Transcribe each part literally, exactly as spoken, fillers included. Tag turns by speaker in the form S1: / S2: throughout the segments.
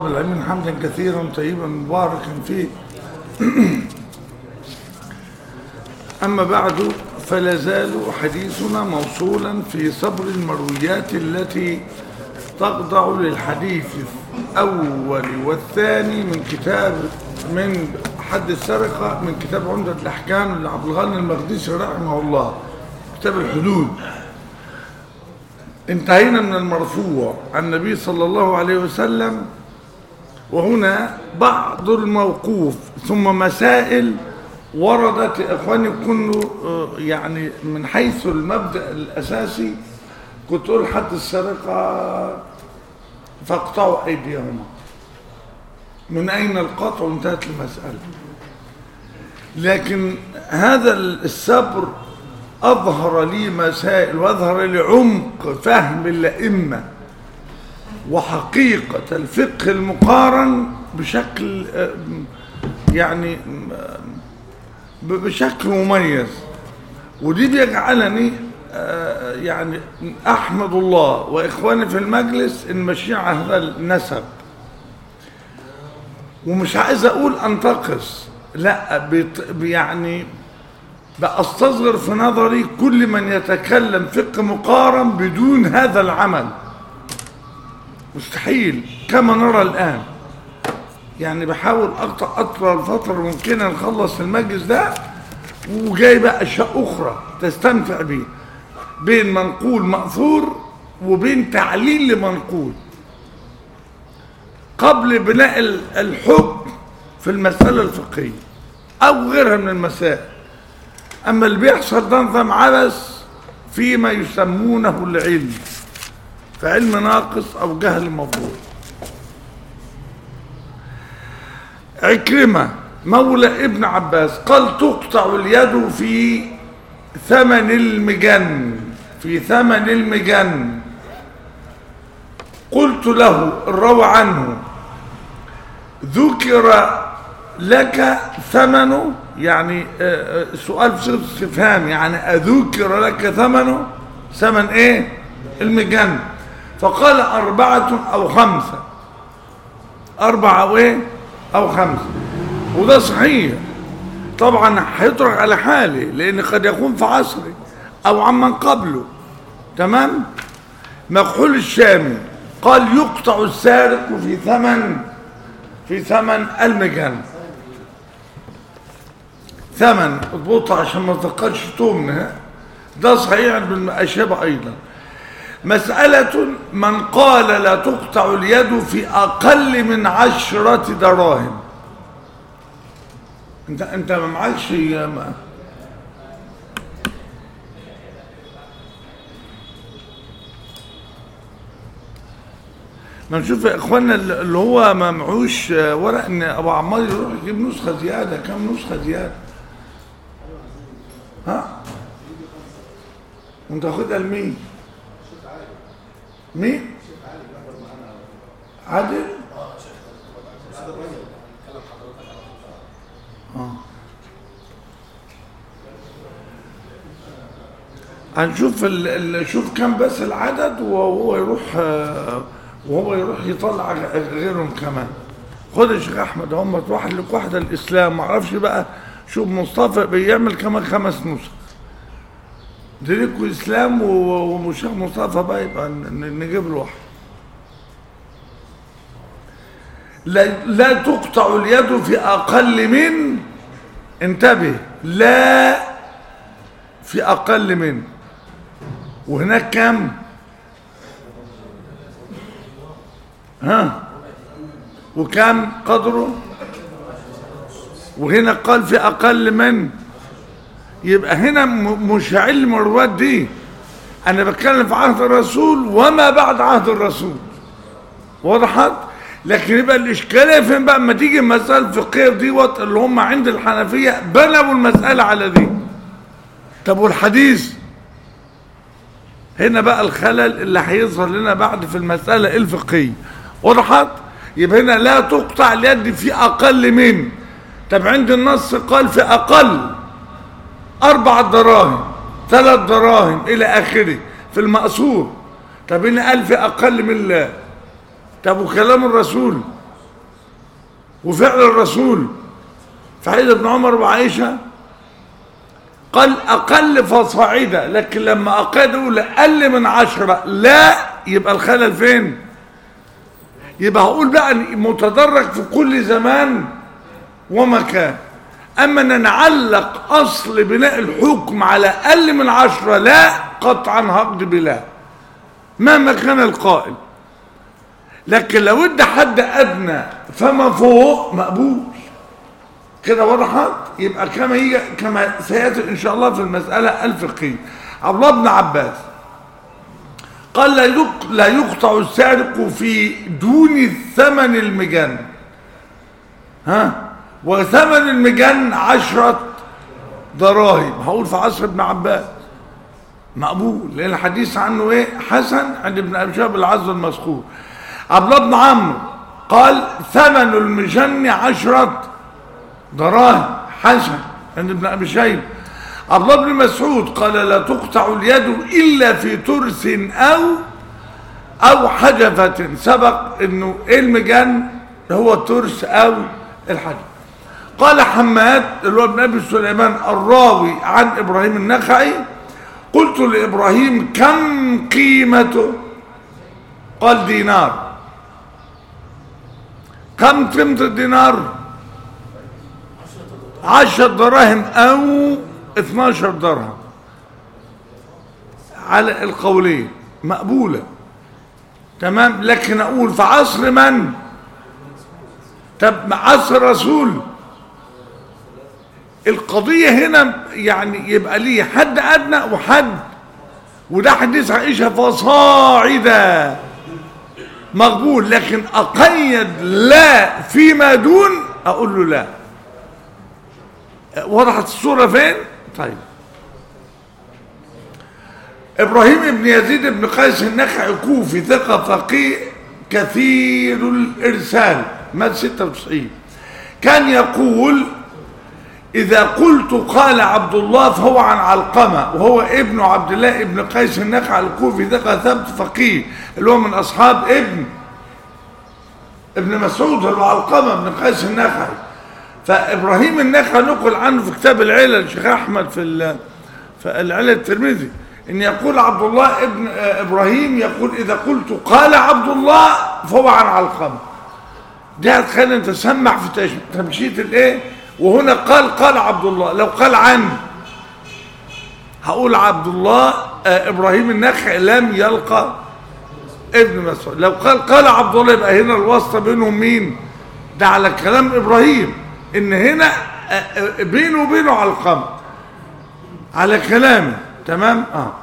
S1: العلم حمدا كثيرا طيبا مباركا فيه. أما بعد فلا زال حديثنا موصولا في صبر المرويات التي تخضع للحديث الأول والثاني من كتاب من حد السرقة من كتاب عمدة الأحكام لعبد الغني المقدسي رحمه الله، كتاب الحدود. انتهينا من المرفوع عن النبي صلى الله عليه وسلم، وهنا بعض الموقوف ثم مسائل وردت. إخواني كله يعني من حيث المبدأ الأساسي كنت أقول حد السرقة فاقطعوا أيديهما. من أين القطع؟ انتهت المسألة. لكن هذا الصبر أظهر لي مسائل وأظهر لي عمق فهم الأئمة وحقيقة الفقه المقارن بشكل يعني بشكل مميز، ودي بيجعلني يعني أحمد الله وإخواني في المجلس إن ماشيين على هذا النسب. ومش عايز أقول أنتقص، لا، يعني بأستصغر في نظري كل من يتكلم فقه مقارن بدون هذا العمل. مستحيل كما نرى الآن. يعني بحاول أقطع أطول فترة ممكنة نخلص المجلس ده، وجاي بقى أشياء أخرى تستمتع بيه، بين منقول مأثور وبين تعليل لمنقول قبل بناء الحكم في المسألة الفقهية أو غيرها من المسائل. أما اللي بيحصل ده نظام عبث فيما يسمونه العلم، فعلم ناقص أو جهل مفروض. عكرمة مولى ابن عباس قال تقطع اليد في ثمن المجن، في ثمن المجن. قلت له الروى عنه ذكر لك ثمنه، يعني سؤال في صيغة استفهام، يعني أذكر لك ثمنه؟ ثمن ايه؟ المجن. فقال أربعة أو خمسة، أربعة أو إيه؟ أو خمسة. وده صحيح طبعا، هيترك على حاله لأن قد يكون في عصره أو عمن قبله. تمام. مكحول الشامي قال يقطع السارق في ثمن في ثمن المجن. ثمن اضبطها عشان ما تقلش تمنها. ده صحيح بالأشابة أيضا. مسألة من قال لا تقطع اليد في أقل من عشرة دراهم. انت انت ما معكش ما ما نشوف يا اخوانا اللي هو ما معوش ورق ان ابو عمار يروح يجيب نسخة زيادة. كم نسخة زيادة؟ ها؟ وانت واخدها لمين؟ مين؟ عادل؟ اه هنشوف ال ال شوف كم بس العدد، وهو يروح وهو يروح يطلع غيرهم كمان. خد يا شيخ احمد هم واحد لك واحده الاسلام، ما اعرفش بقى. شوف مصطفى بيعمل كمان خمس نسخ دريكو اسلام، ومشيخ مصطفى بقى يبقى نجيب له واحد. لا, لا تقطع اليد في اقل من، انتبه، لا في اقل من. وهناك كم؟ ها؟ وكم قدره؟ وهنا قال في اقل من. يبقى هنا مش علم الرواة دي، انا بتكلم في عهد الرسول وما بعد عهد الرسول. وضحت؟ لكن يبقى الاشكاليه فين بقى؟ اما تيجي المساله الفقهيه ديوت اللي هم عند الحنفيه بنوا المساله على دي. طب والحديث؟ هنا بقى الخلل اللي هيظهر لنا بعد في المساله الفقهيه. وضحت؟ يبقى هنا لا تقطع اليد في اقل من. طب عند النص قال في اقل أربع دراهم، ثلاث دراهم إلى آخره في المأثور. طب هنا قال في أقل من الله. طب وكلام الرسول وفعل الرسول في حديث ابن عمر وعائشة قال أقل فصاعدة، لكن لما أقل أقل من عشرة لا، يبقى الخلل فين؟ يبقى هقول بقى متدرج في كل زمان ومكان. أما أن نعلق أصل بناء الحكم على أقل من عشرة لا، قطعا هقضي بلا مهما كان القائل. لكن لو ادى حد أدنى فما فوق مقبول. كده وضحت؟ يبقى كما يجي كما سيأتي إن شاء الله في المسألة الفقهية. عبد الله بن عباس قال لا لا يقطع السارق في دون ثمن المجن. ها؟ وثمن المجن عشرة دراهم. هقول في عصر ابن عباس مقبول، لأن الحديث عنه ايه؟ حسن عند ابن أبي شيبة العز المذكور. عبد الله بن عمرو قال ثمن المجن عشرة دراهم، حسن عند ابن أبي شيبة. عبد الله بن مسعود قال لا تقطع اليد إلا في ترس أو أو حجفة. سبق إنه إيه المجن؟ هو الترس أو الحجف. قال حماد اللي هو ابن أبي سليمان الراوي عن إبراهيم النخعي قلت لإبراهيم كم قيمته؟ قال دينار. كم قيمة الدينار؟ عشرة دراهم أو اثناشر درهم على القولين مقبولة. تمام. لكن أقول في عصر من؟ طب عصر الرسول القضية هنا يعني يبقى ليه حد أدنى وحد، وده حديث عائشة فصاعدة مقبول. لكن أقيد لا فيما دون أقول له لا. وضحت الصورة فين؟ طيب. إبراهيم بن يزيد بن قيس النخعي كوفي ثقة فقيه كثير الإرسال مات ستة وتسعين. كان يقول إذا قلت قال عبد الله فهو عن علقمة، وهو ابن عبد الله ابن قيس النخعي الكوفي ثقة ثبت فقيه اللي هو من أصحاب ابن ابن مسعود اللي هو علقمة بن قيس النخعي. فإبراهيم النخعي نقل عنه في كتاب العلل الشيخ أحمد في في العلل الترمذي إن يقول عبد الله ابن إبراهيم يقول إذا قلت قال عبد الله فهو عن علقمة. دي هتخلي أنت تسمع في تمشيط الإيه؟ وهنا قال قال عبد الله. لو قال عن هقول عبد الله إبراهيم النخعي لم يلقى ابن مسعود. لو قال قال عبد الله يبقى هنا الواسطة بينهم مين؟ ده على كلام إبراهيم إن هنا بينه وبينه علقمة على كلامه. تمام. اه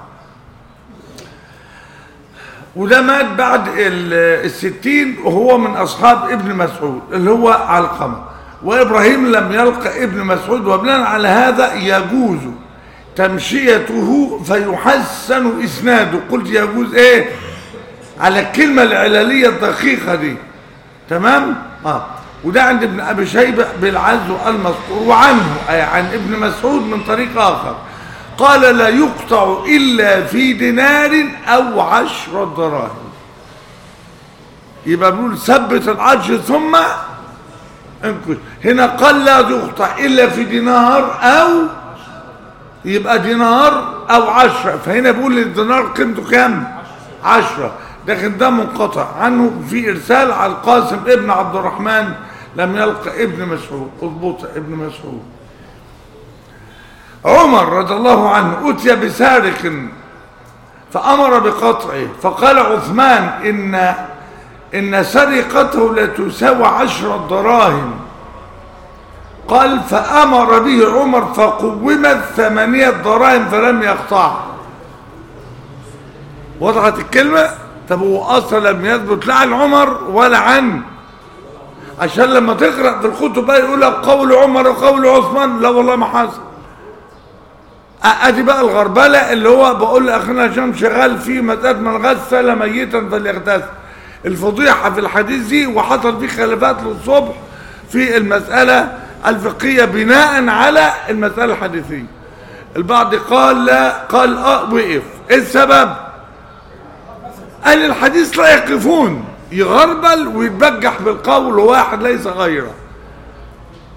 S1: وده مات بعد الستين وهو من أصحاب ابن مسعود اللي هو علقمة. وإبراهيم لم يلقى ابن مسعود، وبناء على هذا يجوز تمشيته فيحسن إسناده. قلت يجوز إيه؟ على الكلمة العلالية الدقيقة دي. تمام؟ آه وده عند ابن أبي شيبة بالعزو المذكور. وعنه أي عن ابن مسعود من طريق آخر قال لا يقطع إلا في دينار أو عشر دراهم. يبقى بنقول ثبت العشر ثم انكش. هنا قال لا يقطع إلا في دينار أو يبقى دينار أو عشرة. فهنا بقول الدينار قيمته كام؟ عشرة. لكن ده منقطع عنه في إرسال على القاسم ابن عبد الرحمن لم يلقى ابن مسعود. اضبط ابن مسعود. عمر رضي الله عنه أتي بسارق فأمر بقطعه فقال عثمان إن إن سرقته لتساوي عشر دراهم. قال فأمر به عمر فقومت ثمانية دراهم فلم يقطعها. وضحت الكلمة؟ طب هو أصلا لم يثبت لا عن عمر ولا عن، عشان لما تقرأ في الكتب بقى يقول لك قول عمر وقول عثمان. لا والله ما حصل. ادي بقى الغربله اللي هو بقول لاخينا هشام شغال في مساله من غسل ميتا فليغتسل. الفضيحه في الحديث دي وحصل فيه خلافات للصبح في المساله الفقهيه بناء على المساله الحديثيه. البعض قال لا، قال اه وقف. ايه السبب؟ قال الحديث لا يقفون، يغربل ويتبجح بالقول واحد ليس غيره.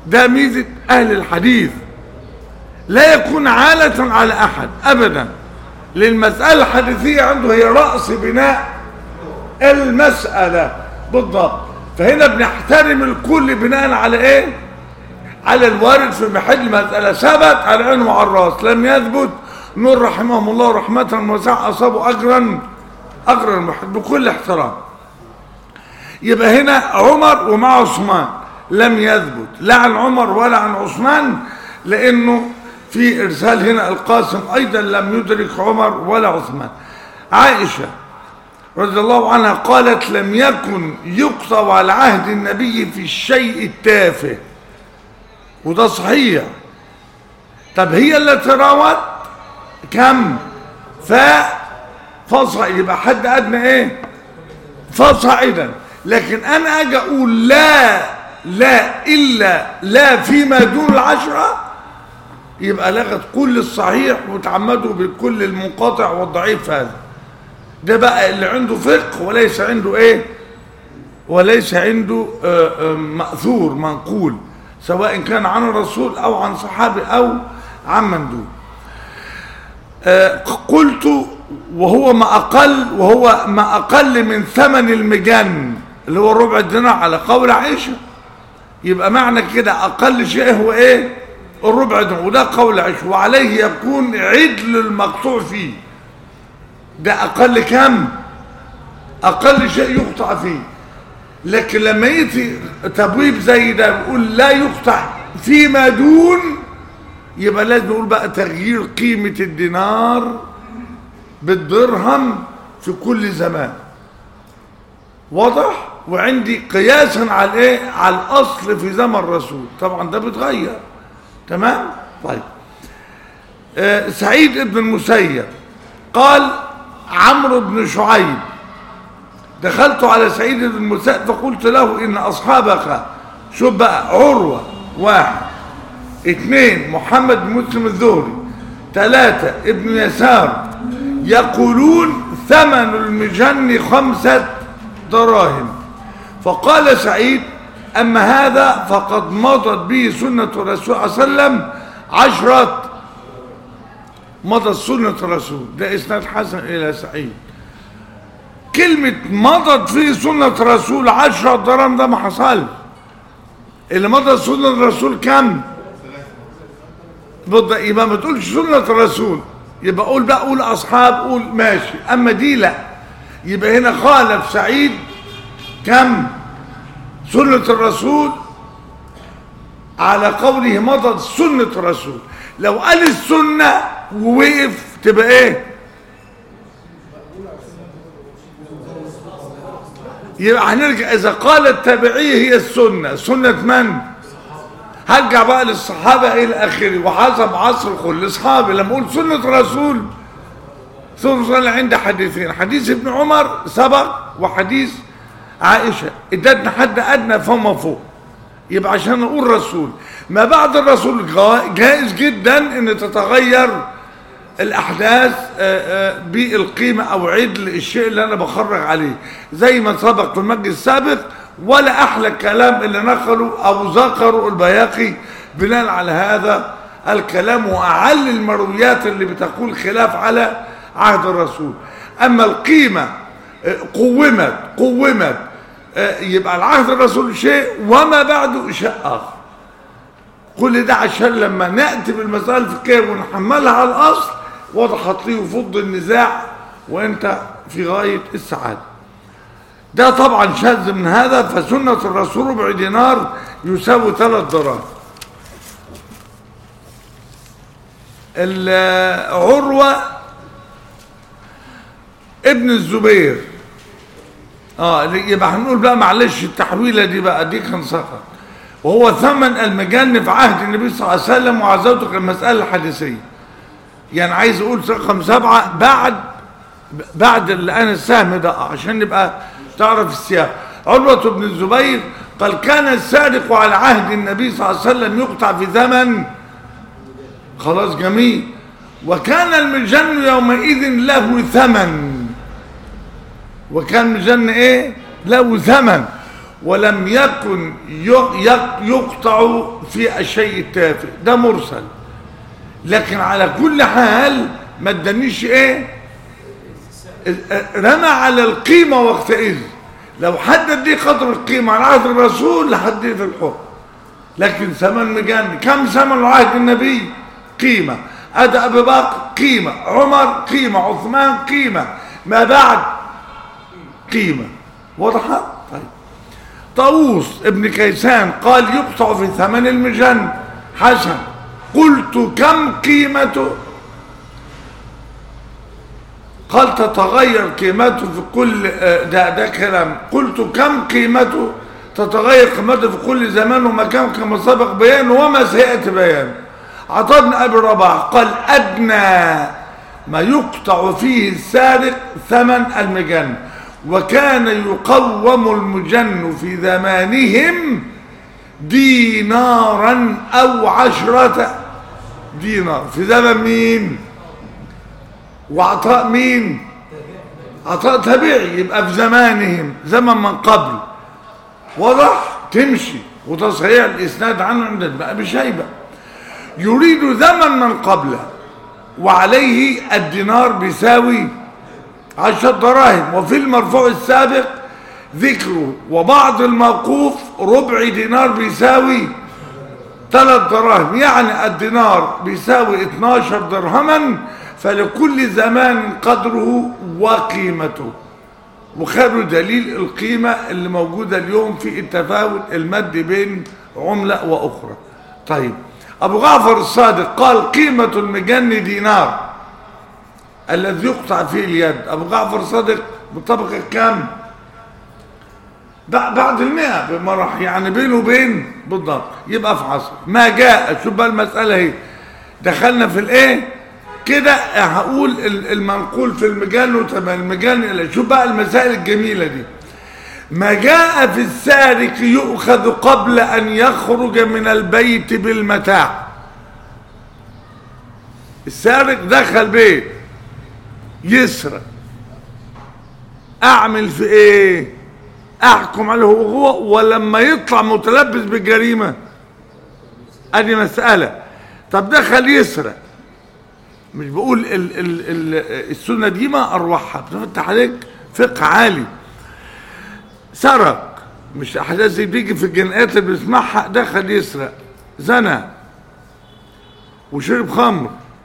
S1: ده ميزة أهل الحديث، لا يكون عالة على أحد أبدا، للمسألة الحديثية عنده هي رأس بناء المسألة بالضبط. فهنا بنحترم الكل بناء على إيه؟ على الوارد في محل مسألة، ثبت على عينه وعلى الراس، لم يثبت نور رحمهم الله رحمة وسع أصابوا أجرا أجرا المحب بكل احترام. يبقى هنا عمر ومع عثمان لم يثبت لا عن عمر ولا عن عثمان، لأنه في إرسال هنا القاسم أيضا لم يدرك عمر ولا عثمان. عائشة رضي الله عنها قالت لم يكن يقطع على عهد النبي في الشيء التافه، وده صحيح. طب هي التي روت كم؟ ف فصعد، يبقى حد أدنى إيه؟ فصعدا. لكن أنا أجي أقول لا لا إلا لا فيما دون العشرة، يبقى لغت كل الصحيح وتعمدوا بكل المنقطع والضعيف. هذا ده بقى اللي عنده فقه وليس عنده ايه، وليس عنده آآ آآ مأثور منقول، سواء كان عن الرسول او عن صحابي او عن مندوب. قلت وهو ما اقل وهو ما اقل من ثمن المجن اللي هو ربع الدينار على قول عائشة. يبقى معنى كده اقل شيء هو ايه؟ الربع دينار، وده قول عائشة، وعليه يكون عدل المقطوع فيه. ده اقل كم؟ اقل شيء يقطع فيه. لكن لما يأتي تبويب زي ده يقول لا يقطع فيما دون، يبقى لازم نقول بقى تغيير قيمة الدينار بالدرهم في كل زمان. واضح؟ وعندي قياسا على ايه؟ على الاصل في زمن الرسول، طبعا ده بيتغير. تمام؟ طيب. آه سعيد بن المسيب قال عمرو بن شعيب دخلت على سعيد بن المسيب فقلت له ان اصحابك، شوف بقى، عروة واحد، اثنين محمد بن مسلم الزهري، ثلاثة ابن يسار، يقولون ثمن المجن خمسة دراهم. فقال سعيد أما هذا فقد مضت به سنة الرسول صلى الله عليه وسلم عشرة، مضت سنة الرسول. ده إسناد حسن إلى سعيد. كلمة مضت فيه سنة الرسول عشرة دراهم ده ما حصل. اللي مضت سنة الرسول كم؟ يبقى ما تقولش سنة الرسول، يبقى قول بقى قول أصحاب، قول ماشي. أما دي لا، يبقى هنا خالف سعيد كم؟ سنة الرسول على قوله مضت سنة الرسول. لو قال السنة ووقف تبقى ايه؟ يبقى هنرجع اذا قال التابعية هي السنة، سنة من؟ هرجع بقى للصحابة الى اخره وحسب عصر كل اصحابي. لما اقول سنة الرسول، سنة الرسول عندي حديثين، حديث ابن عمر سبق وحديث عائشة، ادتنا حد ادنى فما فوق. يبقى عشان نقول رسول ما بعد الرسول جائز جدا ان تتغير الاحداث بالقيمة او عدل الشيء اللي انا بخرج عليه، زي ما سبق في المجلس السابق. ولا احلى الكلام اللي نقله او ذكره البياقي بناء على هذا الكلام، واعل المرويات اللي بتقول خلاف على عهد الرسول. اما القيمة قومت قومت يبقى العهد الرسول شيء وما بعده شيء آخر. كل ده عشان لما نأتي بالمسألة الفقهية ونحملها على الأصل وضحت لي وفض النزاع وانت في غاية السعادة. ده طبعا شاذ من هذا. فسنة الرسول ربع دينار يساوي ثلاث دراهم. عروة ابن الزبير، اه يبقى هنقول بقى معلش التحويله دي بقى دي كان سقط، وهو ثمن المجن في عهد النبي صلى الله عليه وسلم وعزوته كالمساله الحديثيه. يعني عايز اقول رقم سبعه بعد بعد الان السهم ده عشان نبقى تعرف السياق. عروة بن الزبير قال كان السارق على عهد النبي صلى الله عليه وسلم يقطع في ثمن، خلاص جميل، وكان المجن يومئذ له ثمن، وكان مجن ايه؟ له ثمن، ولم يكن يقطع في الشيء التافه، ده مرسل. لكن على كل حال ما ادانيش ايه، رمى على القيمة وقتئذ. لو حدد دي قدر القيمة على عهد الرسول لحدد في الحكم. لكن ثمن مجاني، كم ثمن عهد النبي؟ قيمة. أدى أبي بكر قيمة، عمر قيمة، عثمان قيمة، ما بعد قيمة. وضحت؟ طيب. طاووس ابن كيسان قال يقطع في ثمن المجن. حسن قلت كم قيمته؟ قال تتغير قيمته في كل، ده ده كلام. قلت كم قيمته؟ تتغير قيمته في كل زمان ومكان كما سبق بيان وما سيأتي بيان. عطاء بن أبي رباح قال أدنى ما يقطع فيه السارق ثمن المجن، وكان يقوم المجن في زمانهم دينارا أو عشرة دينار. في زمن مين؟ وعطاء مين؟ عطاء تبعي، يبقى في زمانهم، زمن من قبل. واضح؟ تمشي. وتصحيح الإسناد عنه عند ابن أبي شيبة. يريد زمن من قبله، وعليه الدينار بيساوي عشرة دراهم. وفي المرفوع السابق ذكره، وبعض الموقوف ربع دينار بيساوي ثلاث دراهم، يعني الدينار بيساوي اثناشر درهما، فلكل زمان قدره وقيمته. وخير دليل القيمة اللي موجودة اليوم في التفاوت المادي بين عملة وأخرى. طيب، أبو جعفر الصادق قال قيمة المجن دينار الذي يقطع فيه اليد. أبو جعفر الصادق بالطبقة كام؟ بعد المئة بمرح، يعني بينه وبين بالضبط. يبقى في عصر ما جاء. شوف بقى المسألة هي دخلنا في الايه كده. هقول المنقول في المجن وتمام المجن. شوف بقى المسائل الجميلة دي. ما جاء في السارق يؤخذ قبل أن يخرج من البيت بالمتاع. السارق دخل بيت يسرق، أعمل في إيه؟ أحكم عليه هو ولما يطلع متلبس بالجريمة؟ أدي مسألة. طب دخل يسرق، مش بقول ال ال ال السنة دي ما أروحها، بتفتح عليك فقه عالي. سرق، مش احداث بيجي في الجنائات اللي بنسمعها، دخل يسرق، زنى وشرب خمر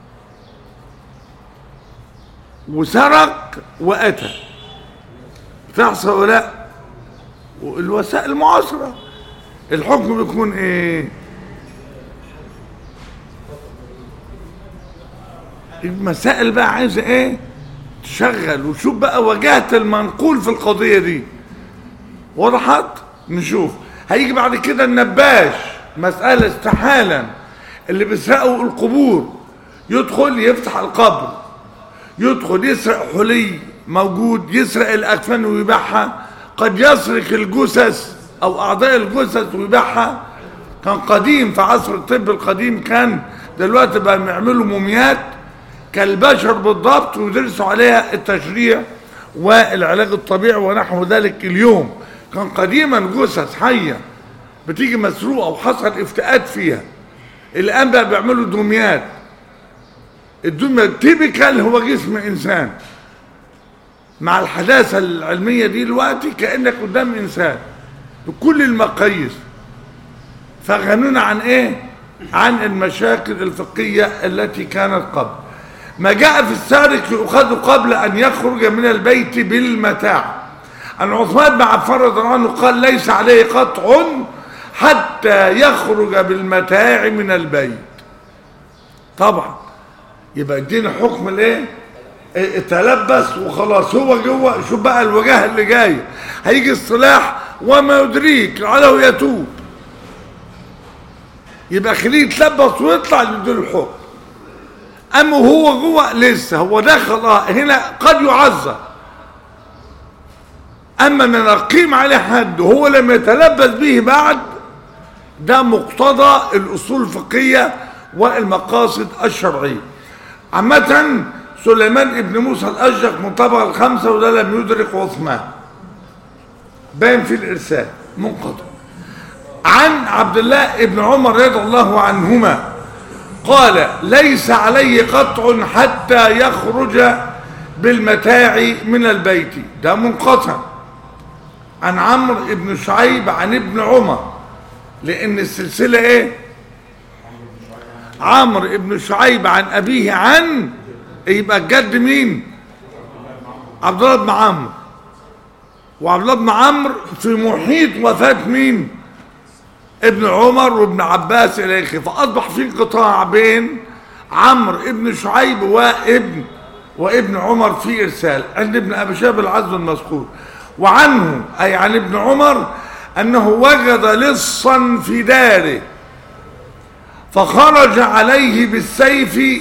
S1: وسرق واتى، تحصل ولا لا؟ والوسائل المعاصره الحكم بيكون ايه؟ المسائل بقى عايزه ايه؟ تشغل. وشوف بقى وجهه المنقول في القضيه دي. وضحت؟ نشوف. هيجي بعد كده النباش، مسألة استحالا اللي بيسرقوا القبور، يدخل يفتح القبر، يدخل يسرق حلي موجود، يسرق الأكفان ويبيعها، قد يسرق الجثث أو أعضاء الجثث ويبيعها. كان قديم في عصر الطب القديم، كان دلوقتي بقى يعملوا موميات كالبشر بالضبط ويدرسوا عليها التشريع والعلاج الطبيعي ونحو ذلك. اليوم كان قديما جثث حيه بتيجي مسروقه وحصل افتئات فيها. الان بقى بيعملوا دميات. الدميه التيبيكال هو جسم انسان. مع الحداثه العلميه دي دلوقتي كانك قدام انسان بكل المقاييس. فغنونا عن ايه؟ عن المشاكل الفقهيه التي كانت قبل. ما جاء في السارق يؤخذ قبل ان يخرج من البيت بالمتاع. عن عثمان بن عفان رضي الله عنه قال ليس عليه قطع حتى يخرج بالمتاع من البيت. طبعا يبقى ادينا حكم الايه؟ تلبس وخلاص هو جوه. شوف بقى الوجهه اللي جايه، هيجي الصلاح وما يدريك لعله يتوب، يبقى خليه يتلبس ويطلع يديله الحكم. اما هو جوه لسه هو دخل اه هنا قد يعذر. اما ان نقيم عليه حد وهو لم يتلبس به بعد، ده مقتضى الاصول الفقهيه والمقاصد الشرعيه. عامه سليمان ابن موسى الاشجع من طبقه الخمسه، وده لم يدرك عثمان، باين في الارسال. منقطع. عن عبد الله بن عمر رضي الله عنهما قال ليس عليه قطع حتى يخرج بالمتاع من البيت، ده منقطع. عن عمرو بن شعيب عن ابن عمر، لان السلسله ايه؟ عمرو بن شعيب عن ابيه عن، يبقى الجد مين؟ عبد الله بن عمرو. وعبد الله بن عمرو في محيط وفاه مين؟ ابن عمر وابن عباس الى اخره، فاصبح في انقطاع بين عمرو بن شعيب وابن وابن عمر في ارسال عند ابن ابي شيبه العز المذكور. وعنه اي عن ابن عمر انه وجد لصا في داره فخرج عليه بالسيف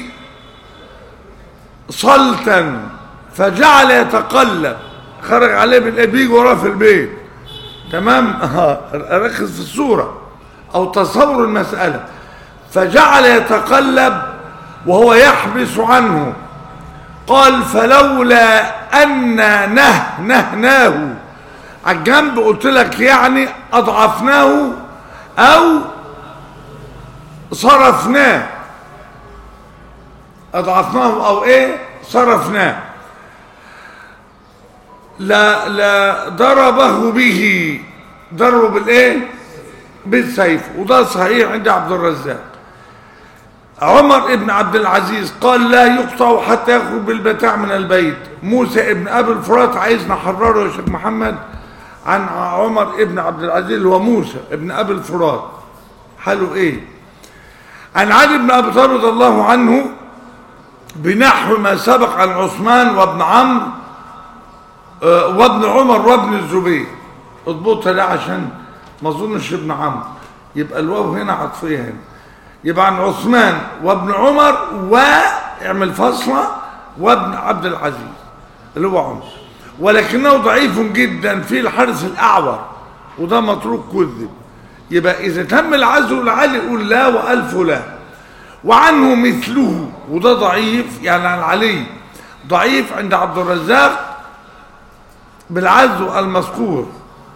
S1: صلتا فجعل يتقلب، خرج عليه بالابيج وراه في البيت. تمام؟ اه ركز في الصوره او تصور المساله. فجعل يتقلب وهو يحبس عنه. قال فلولا ان نه نهناه على الجنب، قلت لك يعني اضعفناه او صرفناه، اضعفناه او ايه صرفناه، لا لا ضربه به، ضربه بالايه؟ بالسيف. وده صحيح عند عبد الرزاق. عمر ابن عبد العزيز قال لا يقطع حتى يخرج بالمتاع من البيت. موسى ابن ابي الفرات عايز نحرره يا شيخ محمد عن عمر ابن عبد العزيز اللي هو موسى ابن ابي الفرات، حاله ايه؟ عن علي بن ابي طالب رضي الله عنه بنحو ما سبق عن عثمان وابن عمرو وابن عمر وابن الزبير. اضبطها ده عشان ما اظنش ابن عمرو، يبقى الواو هنا عطفيه هنا. يبقى عن عثمان وابن عمر واعمل فصله وابن عبد العزيز اللي هو عمر، ولكنه ضعيف جدا في الحارث الاعور وده متروك كذب. يبقى اذا تم العزو لعلي يقول لا والف لا. وعنه مثله وده ضعيف، يعني عن علي ضعيف عند عبد الرزاق بالعزو المذكور.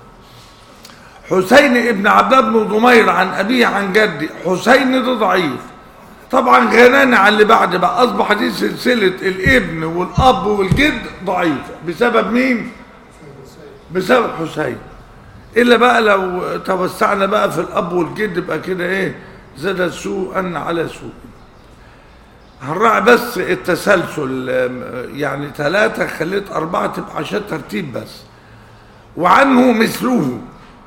S1: حسين ابن عبد الله بن ضمير عن أبيه عن جدي، حسين ده ضعيف. طبعا غنانا على اللي بعد بقى، أصبح دي سلسلة الابن والأب والجد ضعيف بسبب مين؟ بسبب حسين. إلا بقى لو توسعنا بقى في الأب والجد يبقى كده إيه؟ زاد سوءا على سوء. هنراعي بس التسلسل، يعني ثلاثة خليت أربعة تبقى عشان ترتيب بس. وعنه مثله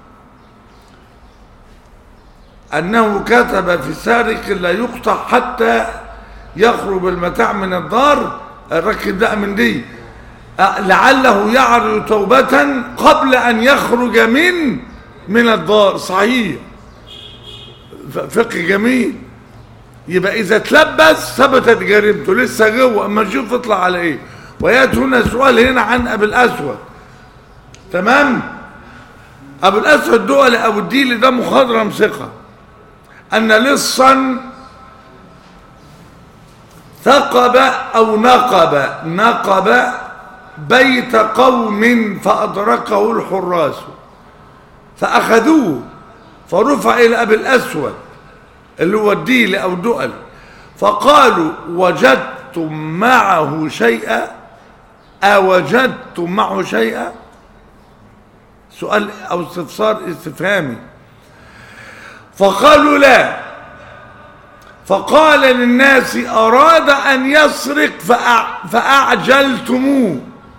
S1: أنه كتب في سارق لا يقطع حتى يخرج المتاع من الدار. الركب ده من دي لعله يعرض توبة قبل أن يخرج من من الدار. صحيح، فقه جميل. يبقى إذا تلبس ثبتت جريمته لسه جوه، أما نشوف يطلع على إيه. ويأتي هنا سؤال هنا عن أبي الأسود. تمام؟ أبو الأسود دول أبو الديل ده مخضرم ثقة أن لصا ثقب أو نقب نقب بيت قوم فأدركه الحراس فأخذوه فرفع إلى أبي الأسود اللي هو الديل أو دؤل، فقالوا وجدتم معه شيئا أوجدتم معه شيئا؟ سؤال أو استفسار استفهامي. فقالوا لا. فقال للناس أراد أن يسرق فأعجلتموه.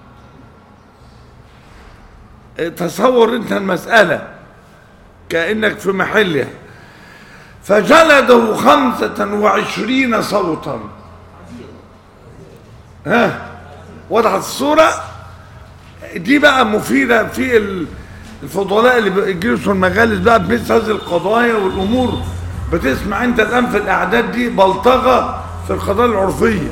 S1: تصور انت المسألة كأنك في محلها. فجلده خمسة وعشرين صوتا. ها وضحت الصورة دي بقى مفيدة في الفضلاء اللي بيجلسوا المجالس بقى بمثل هذه القضايا والأمور. بتسمع انت الآن في الأعداد دي بلطغة في القضايا العرفية،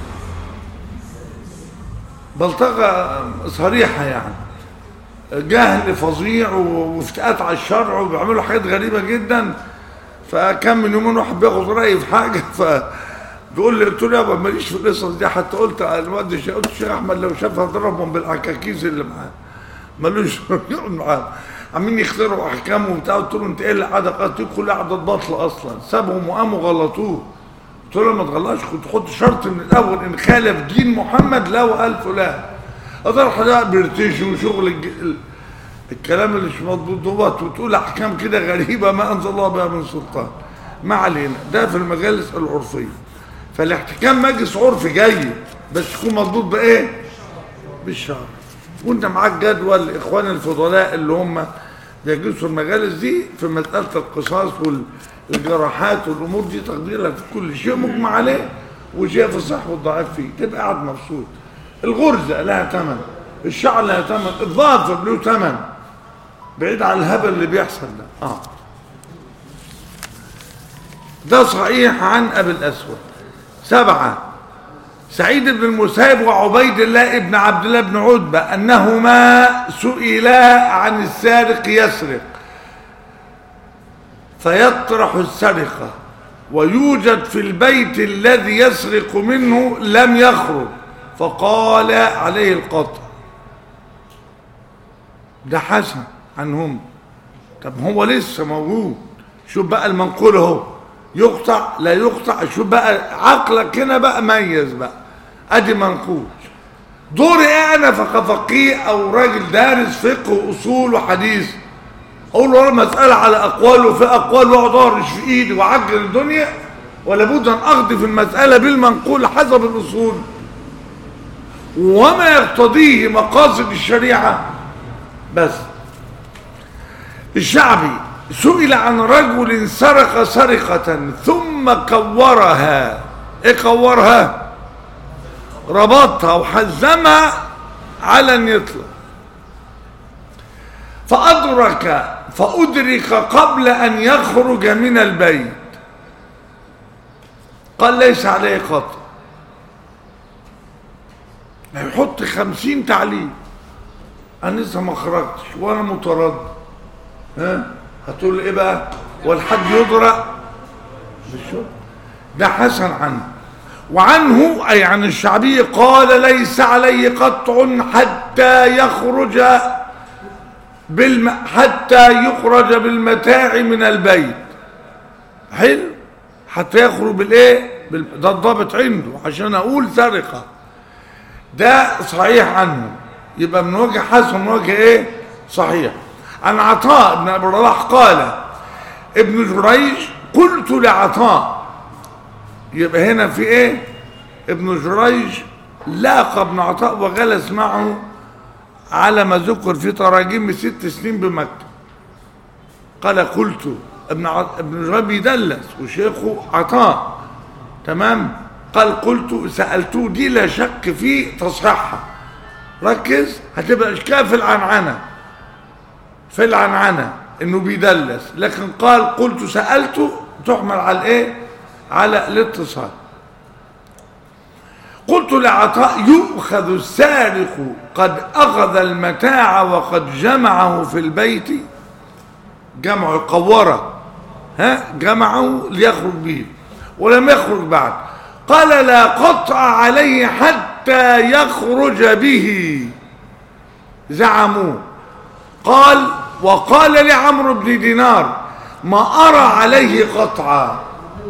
S1: بلطغة صريحة، يعني جهل فظيع وافتئات على الشرع وبيعملوا حاجات غريبة جدا. فكان من يومين واحد بياخد رأيي في حاجة فبيقول لي، قلت له يابا ماليش في القصص دي، حتى قلت الواد قلت الشيخ أحمد لو شافها ضربهم بالعكاكيز اللي معاه، مالوش يقعد معاه. عمالين يخترعوا احكام وبتاع. قلت له انت ايه اللي قاعده قالت كل قاعده باطله اصلا، سابهم وقاموا غلطوه. قلت له ما تغلطش، كنت تحط شرط من الاول ان خالف دين محمد لا وقال فلان. اقدر حضرتك بيرتشوا وشغل الج... الكلام اللي مش مضبوط دوت، وتقول احكام كده غريبه ما انزل الله بها من سلطان. ما علينا، ده في المجالس العرفيه. فالاحتكام مجلس عرفي جيد بس يكون مضبوط بايه؟ بالشرع. وانت معاك جدول الاخوان الفضلاء اللي هم بيجلسوا المجالس دي في مساله القصاص والجراحات والامور دي، تقديرها في كل شيء مجمع عليه وشيء في الصح والضعيف فيه، تبقى قاعد مبسوط. الغرزه لها ثمن، الشعر لها ثمن، الظافر له ثمن، بعيد عن الهبل اللي بيحصل ده. اه ده صحيح عن ابي الاسود. سبعه سعيد بن المسيب وعبيد الله بن عبد الله بن عتبة أنهما سئلا عن السارق يسرق فيطرح السرقة ويوجد في البيت الذي يسرق منه لم يخرج فقال عليه القطع. ده حسن عنهم. طب هو لسه موجود، شوف بقى المنقول اهو، يقطع لا يقطع، شوف بقى عقلك هنا بقى ميز بقى. ادي منقول. دوري ايه انا كفقيه او راجل دارس فقه واصول وحديث اقول له المساله على اقوال وفي اقوال واقعد اهرش في ايدي واعجل الدنيا، ولا بد ان اقضي في المساله بالمنقول حسب الاصول وما يقتضيه مقاصد الشريعه بس. الشعبي سئل عن رجل سرق سرقة ثم كورها. ايه كورها؟ ربطها وحزمها على ان يطلع، فأدرك فأدرك قبل أن يخرج من البيت. قال ليس عليه قطع. هيحط خمسين تعليل، أنا لسه ما خرجتش وأنا متردد. ها هتقول ايه بقى؟ والحد يضرع بالشرب. ده حسن عنه. وعنه اي عن الشعبي قال ليس عليه قطع حتى يخرج بالم... حتى يخرج بالمتاع من البيت. حلو، حتى يخرج بالايه؟ بال... ده الضابط عنده عشان اقول سرقه. ده صحيح عنه، يبقى من وجه حسن، من وجه ايه؟ صحيح. عن عطاء بن ابي رباح قال ابن جريج قلت لعطاء. يبقى هنا في ايه؟ ابن جريج لاقى ابن عطاء وجلس معه على ما ذكر في تراجم ست سنين بمكة. قال قلت ابن ع... ابن جريج بيدلس وشيخه عطاء، تمام. قال قلت سألته، دي لا شك في تصحيحها، ركز هتبقى اشكال في العنعنة، في العنعنة انه بيدلس، لكن قال قلت سألته تحمل على الايه؟ على الاتصال. قلت لعطاء يؤخذ السارق قد اخذ المتاع وقد جمعه في البيت؟ جمعه قوره، ها جمعه ليخرج به ولم يخرج بعد. قال لا قطع عليه حتى يخرج به زعموه. قال وقال لعمرو بن دينار ما أرى عليه قطعا،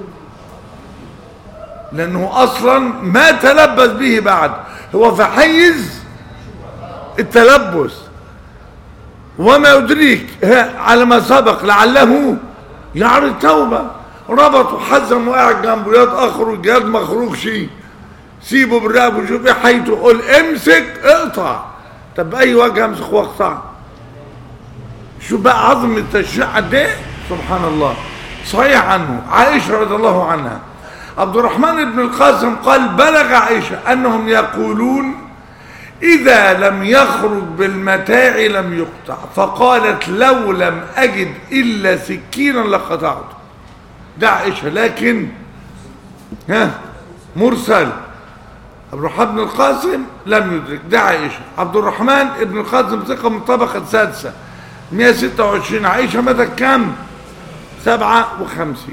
S1: لأنه أصلا ما تلبس به بعد، هو في حيز التلبس. وما يدريك على ما سبق لعله يعرض توبة. ربط وحزم وقاعد جنبه، يد أخرج يد ما أخرجش، سيبه بالرقب وشوف ايه حيته، قول امسك اقطع. طب بأي وجه امسك واقطع؟ شوف بقى عظم التشريع قد ايه، سبحان الله. صحيح عنه عائشة رضي الله عنها عبد الرحمن بن القاسم قال بلغ عائشة أنهم يقولون إذا لم يخرج بالمتاع لم يقطع، فقالت لو لم أجد إلا سكينا لقطعته. ده عائشة، لكن ها مرسل. عبد الرحمن بن القاسم لم يدرك، ده عائشة. عبد الرحمن بن القاسم ثقة من الطبقة السادسة مئة وستة وعشرين، عائشة متى كام؟ سبعة وخمسين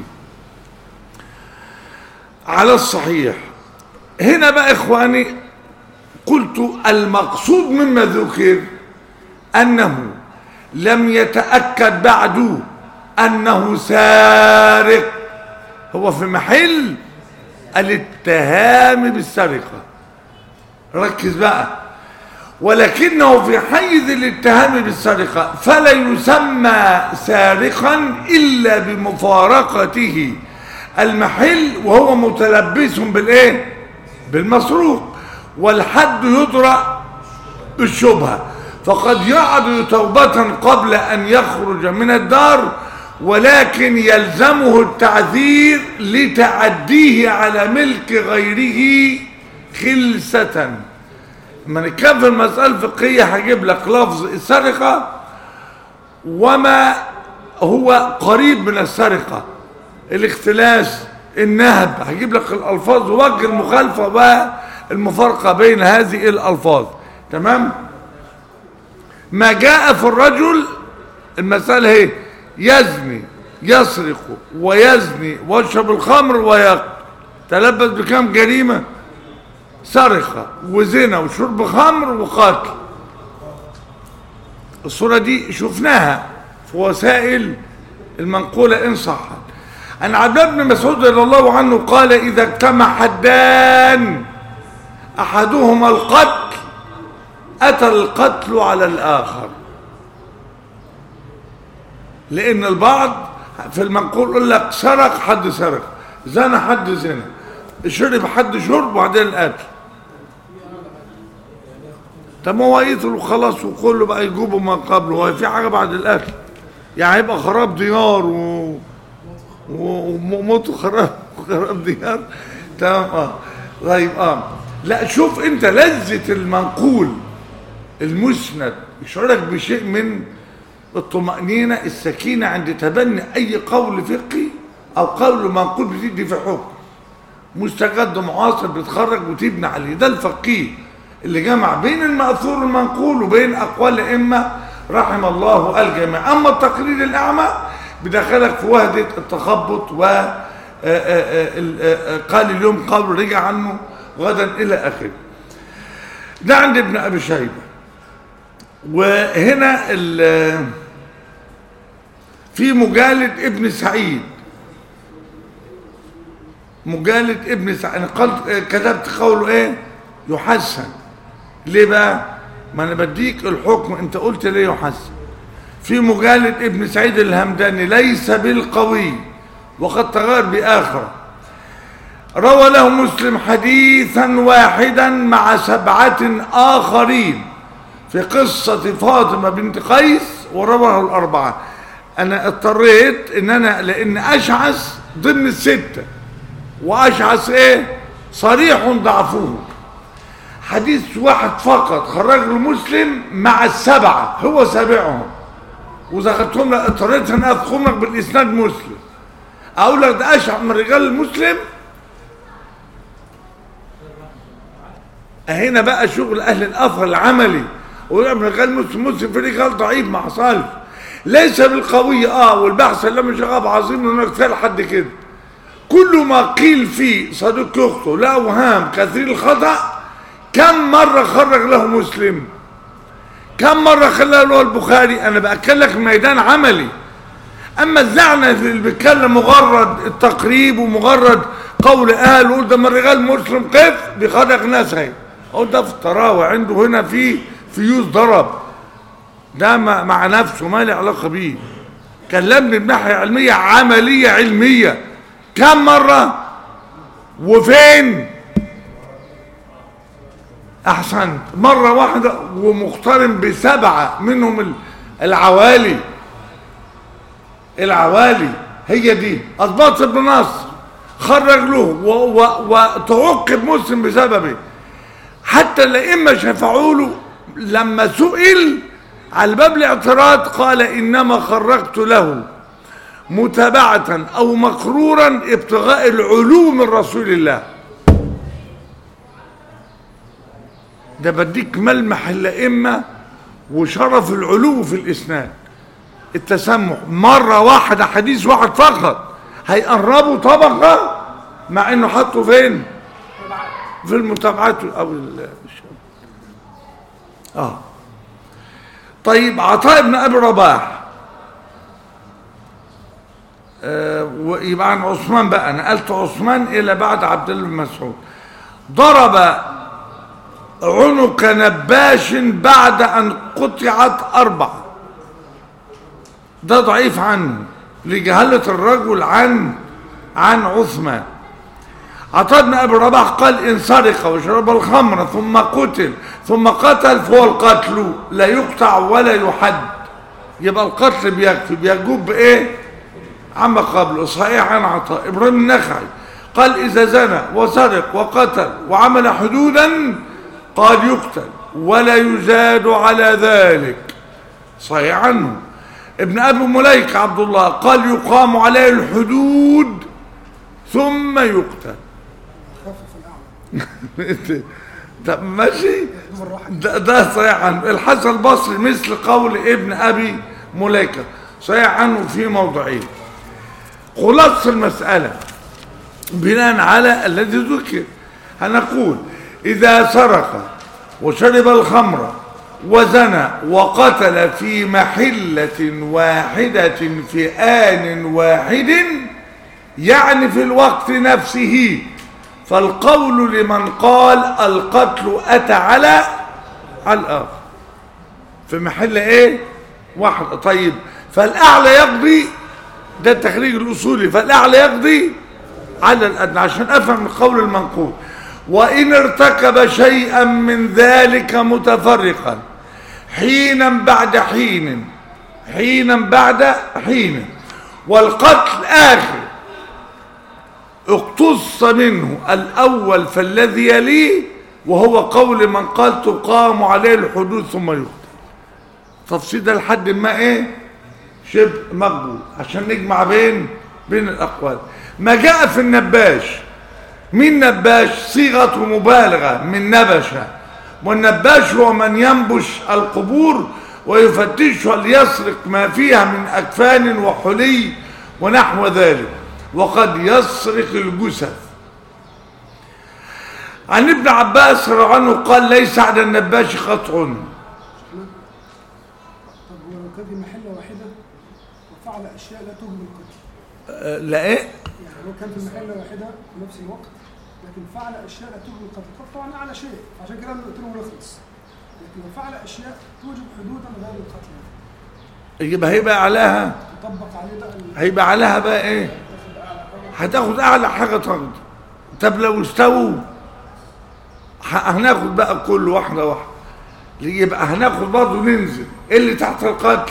S1: على الصحيح. هنا بقى إخواني قلت المقصود مما ذكر أنه لم يتأكد بعد أنه سارق، هو في محل الاتهام بالسرقة، ركز بقى، ولكنه في حيز الاتهام بالسرقة فلا يسمى سارقا إلا بمفارقته المحل وهو متلبس بالايه؟ بالمسروق، والحد يدرأ بالشبهة، فقد يعد توبة قبل أن يخرج من الدار، ولكن يلزمه التعذير لتعديه على ملك غيره خلسة. لما نتكلم في المسألة الفقهية هجيب لك لفظ السرقة وما هو قريب من السرقة، الاختلاس، النهب، هجيب لك الألفاظ ووجه المخالفة والمفارقة بين هذه الألفاظ. تمام؟ ما جاء في الرجل المسألة هي يزني يسرق ويزني ويشرب الخمر ويقتل، تلبس بكم جريمة؟ سرقة وزنا وشرب خمر وقتل. الصورة دي شفناها في وسائل المنقولة إن صحت. عن عبد الله بن مسعود رضي الله عنه قال: إذا اجتمع حدان أحدهما القتل أتى القتل على الآخر، لأن البعض في المنقول يقول لك سرق حد سرق، زنى حد زنى، شرب حد شرب، وبعدين القتل. طب ما هو يقتل وخلاص وكله بقى يجوبه ما قبله، هو في حاجة بعد القتل؟ يعني هيبقى خراب ديار و وموت وخراب خراب ديار. تمام. اه طيب اه لا شوف انت لذة المنقول المسند يشعرك بشيء من الطمأنينة، السكينة عند تبني أي قول فقهي أو قول منقول بتدي في حكم مستجد معاصر بتخرج وتبني عليه. ده الفقيه اللي جمع بين المأثور المنقول وبين أقوال الأئمة رحم الله الجميع. أما التقليد الأعمى بدخلك في وهدة التخبط و قال اليوم قول رجع عنه غدا إلى آخره. ده عند ابن أبي شيبة. وهنا في مجالد ابن سعيد، مجالد ابن سعيد انا قلت كتبت قوله ايه؟ يحسن. ليه بقى؟ ما انا بديك الحكم، انت قلت ليه يحسن. في مجالد ابن سعيد الهمداني ليس بالقوي وقد تغير بآخر، روى له مسلم حديثا واحدا مع سبعة آخرين في قصة فاطمة بنت قيس ورواه الأربعة. أنا اضطريت إن أنا لأن أشعث ضمن الستة، وأشعث إيه؟ صريح ضعفه. حديث واحد فقط خرج المسلم مع السبعة، هو سابعهم، وذكرتهم لك اضطريت أن أذكرهم لك بالإسناد مسلم، أقول لك ده أشعث من رجال المسلم. هنا بقى شغل أهل الأثر العملي، ويقول من رجال مسلم مسلم في رجال ضعيف ما حصلش، ليس بالقوي. اه والبحث لم شغاب عظيم انه كفايه لحد كده. كل ما قيل فيه صديق يخطئ لا اوهام كثير الخطا، كم مره خرج له مسلم؟ كم مره خلاه له البخاري؟ انا باكل لك ميدان عملي. اما الزعنه اللي بيتكلم مجرد التقريب ومجرد قول اهل ويقول ده من رجال مسلم قف بيخرج ناس اهي، اقول ده في التراوي عنده هنا في فيوز ضرب، ده مع نفسه ما له علاقه بيه. كلمني بناحيه علميه عمليه علميه كم مره وفين؟ احسنت، مره واحده ومقترن بسبعه منهم العوالي. العوالي هي دي اضباط ابن نصر خرج له وتعقب مسلم بسببه. حتى الائمه شفعوا له لما سئل على باب الاعتراض قال انما خرجت له متابعة او مقرورا ابتغاء العلو من رسول الله. ده بديك ملمح الائمة وشرف العلو في الاسناد، التسمح. مرة واحدة حديث واحد فقط هيقربوا طبقة مع انه حطوا فين؟ في المتابعات او اه طيب عطاء بن ابي رباح آه ويبقى عن عثمان بقى، نقلت عثمان الى بعد عبد الله بن مسعود. ضرب عنق نباش بعد ان قطعت اربعه، ده ضعيف عنه لجهاله الرجل عن عن عثمان. عطاء بن ابي رباح قال ان سرق وشرب الخمر ثم قتل ثم قتل فهو القتل لا يقطع ولا يحد، يبقى القتل بيكفي، بيجوب بايه عما قبله. صحيح عن عطاء. ابراهيم النخعي قال اذا زنى وسرق وقتل وعمل حدودا قال يقتل ولا يزاد على ذلك، صحيح عنه. ابن ابي مليكه عبد الله قال يقام عليه الحدود ثم يقتل. طب ماشي، ده, ده صحيح عنه. الحسن البصري مثل قول ابن ابي مليكه، صحيح عنه في موضعين. خلاصه المساله بناء على الذي ذكر هنقول اذا سرق وشرب الخمر وزنى وقتل في محله واحده في آن واحد، يعني في الوقت نفسه، فالقول لمن قال القتل أتى على على الآخر في محل ايه واحد. طيب فالأعلى يقضي، ده التخريج الأصولي، فالأعلى يقضي على الأدنى عشان أفهم القول المنقول. وإن ارتكب شيئا من ذلك متفرقا حينا بعد حين حينا بعد حين والقتل آخر اقتص منه الأول فالذي يليه، وهو قول من قال تقام عليه الحدود ثم يقتل. تفصيل ده لحد ما ايه شبه مقبول عشان نجمع بين بين الأقوال. ما جاء في النباش، مين نباش؟ صيغة مبالغة من نبش، والنباش هو من ينبش القبور ويفتشها ليسرق ما فيها من أكفان وحلي ونحو ذلك، وقد يسرق الجثث. عن ابن عباس رضي الله عنه قال ليس على النباش قطع.
S2: طب هو لو كان في محله واحده وفعل اشياء لا تهم القتل؟
S1: أه لا ايه؟
S2: يعني لو كان في محله واحده في نفس الوقت لكن فعل اشياء لا تهم القتل، طبعا اعلى شيء، عشان كده نقتله ونخلص. لكن لو فعل اشياء توجب حدودا غير القتل،
S1: يبقى هيبقى عليها
S2: تطبق عليه بقى
S1: هيبقى عليها بقى ايه؟ هتاخد اعلى حاجه تاخد. طب لو استووا هناخد بقى كل واحده واحده، يبقى هناخد برضه ننزل ايه اللي تحت القتل.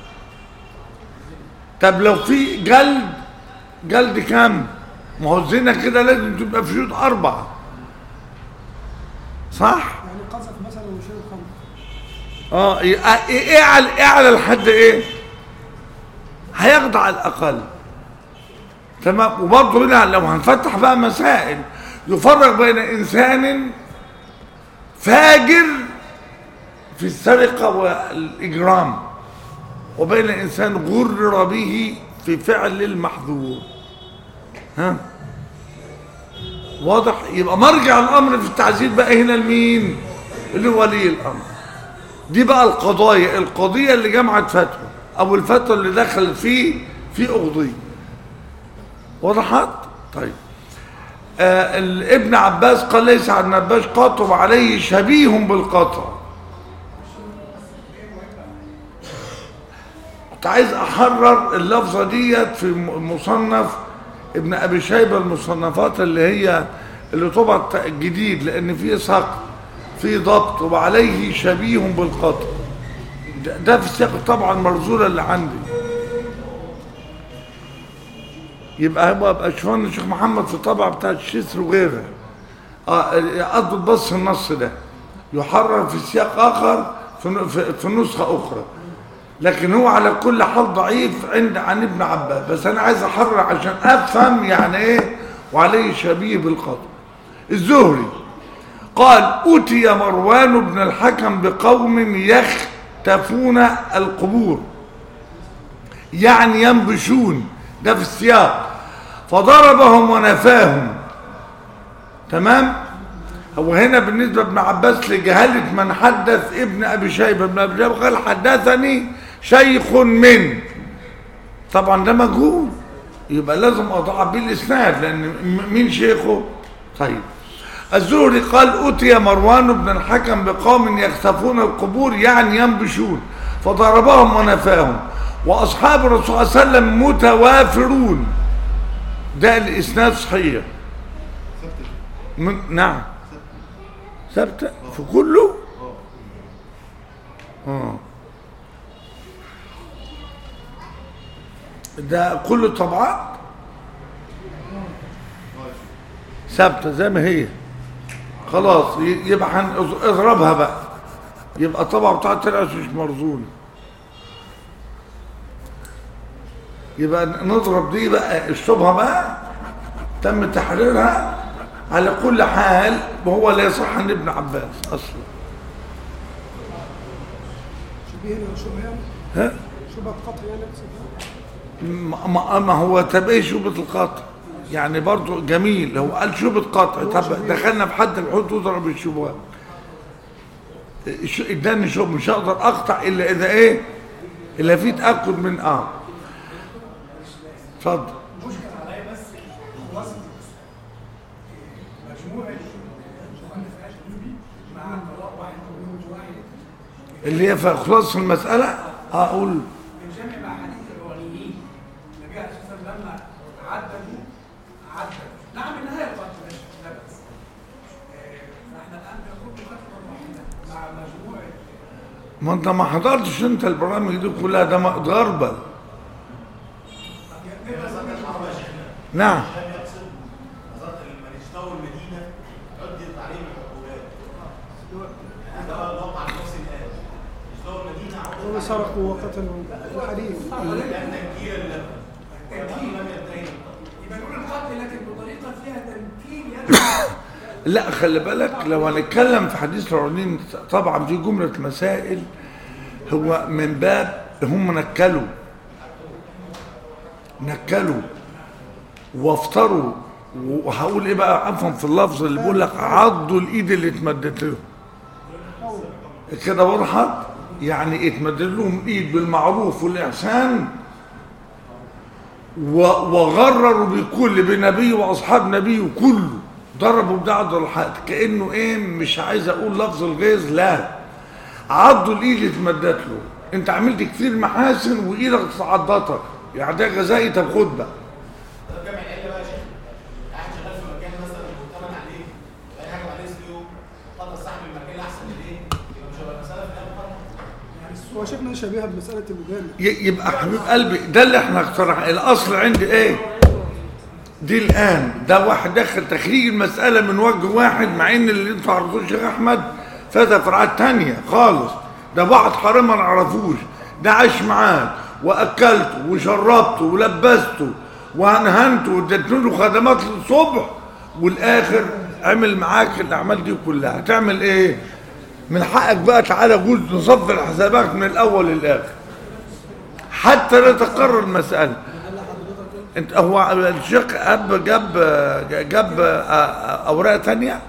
S1: طب لو في جلد، جلد كام؟ ما هو الزنا كده لازم تبقى في شروط اربعه، صح؟
S2: يعني قذف مثلا وشرب خمر،
S1: اه ايه اعلى اعلى الحد ايه؟ هيخضع الاقل، تمام. وبرضه هنا لو هنفتح بقى مسائل يفرق بين انسان فاجر في السرقه والاجرام وبين انسان غرر به في فعل المحظور. ها واضح؟ يبقى مرجع الامر في التعزير بقى هنا لمين؟ اللي ولي الامر. دي بقى القضايا، القضيه اللي جمعت فتوى او الفتوى اللي دخلت فيه في قضيه. وضحت؟ طيب آه ابن عباس قال ليس على النباش قطع وعليه شبيه بالقطع. كنت عايز احرر اللفظه ديت في مصنف ابن ابي شيبه، المصنفات اللي هي اللي طبعت جديد، لان فيه سقط فيه ضبط وعليه شبيه بالقطع. ده, ده في السياق طبعا المرزوله اللي عندي. يبقى هو ابقى شوفان الشيخ محمد في الطبعه بتاعت الشسر وغيرها اه اضبط بس النص ده يحرر في سياق اخر في, في, في نسخه اخرى، لكن هو على كل حال ضعيف عند عن ابن عباس. بس انا عايز احرر عشان افهم يعني ايه وعليه شبيه بالقطع. الزهري قال اتي مروان بن الحكم بقوم يختفون القبور، يعني ينبشون، ده في السياق، فضربهم ونفاهم، تمام. هو هنا بالنسبة ابن عباس لجهالة من حدث ابن أبي شيبة، ابن أبي شيبة قال حدثني شيخ من، طبعا ده مجهول، يبقى لازم أضع به الإسناد لأن مين شيخه؟ طيب الزهري قال أتي مروان بن الحكم بقوم يختفون القبور يعني ينبشون فضربهم ونفاهم، وأصحاب الرسول صلى الله عليه وسلم متوافرون. ده الإسناد صحيح من نعم ثابتة في كله. اه ده كل الطبعات ثابتة زي ما هي، خلاص يبقى اضربها بقى، يبقى الطبعة بتاعت طلعت مش مرزونة، يبقى نضرب دي بقى الشبهة بقى تم تحريرها. على كل حال وهو لا يصح عن ابن عباس اصلا.
S2: شبيه هنا شبهه يعني؟
S1: ها؟
S2: شبهه قطع يعني؟
S1: ما, ما هو طب ايه شبهة القطع؟ يعني برضه جميل، هو قال شبهة قطع، طب دخلنا في حد الحدود تضرب الشبهات. اداني شبهة مش هقدر اقطع الا اذا ايه؟ الا في تاكد من اه. اتفضل. اللي هي في خلاص المسألة أقول
S3: بنجمع مع حديث الأوليين النبي عليه الصلاة والسلام لما عددوا عددوا نعم النهاية القتل ماشي لا بأس. فإحنا الآن بنقول بقتل واحدة مع مجموعة.
S1: ما أنت ما حضرتش أنت البرامج دي كلها، ده غربل. نعم.
S2: سرقوا وقتلوا الحديث.
S3: يبقى نقول القتل لكن بطريقة فيها تنكيل.
S1: لا خلي بالك لو هنتكلم في حديث العلين طبعا في جملة مسائل هو من باب هم نكلوا نكلوا وافتروا، وهقول ايه بقى عفوا في اللفظ اللي بيقول لك عضوا الايد اللي اتمدت لهم كده وضحت، يعني اتمدد لهم ايد بالمعروف والاحسان وغرروا بكل بنبي واصحاب نبي كله، ضربوا بعض الحد كانه ايه مش عايز اقول لفظ الغيظ، لا عضوا الايد اللي اتمدت له. انت عملت كتير محاسن وايدك اتعضتك، يعني ده جزائي. طب خد بقى
S2: هو شيخنا شبيهه بمساله المجامع.
S1: يبقى حبيب قلبي ده اللي احنا اقترحنا. الاصل عندي ايه دي الان؟ ده واحد دخل تخريج المساله من وجه واحد، مع ان اللي انتوا عرفتوه الشيخ احمد فات فرعات تانية خالص. ده واحد حرام ما نعرفوش، ده عاش معاه واكلته وشربته ولبسته وانهنته واديت له خدمات للصبح، والاخر عمل معاك الاعمال دي كلها. هتعمل ايه؟ من حقك بقى تعالى جوز نصفي الحسابات من الاول للاخر حتى لا تقرر المساله. انت هو الشيخ اب جاب جاب اوراق ثانيه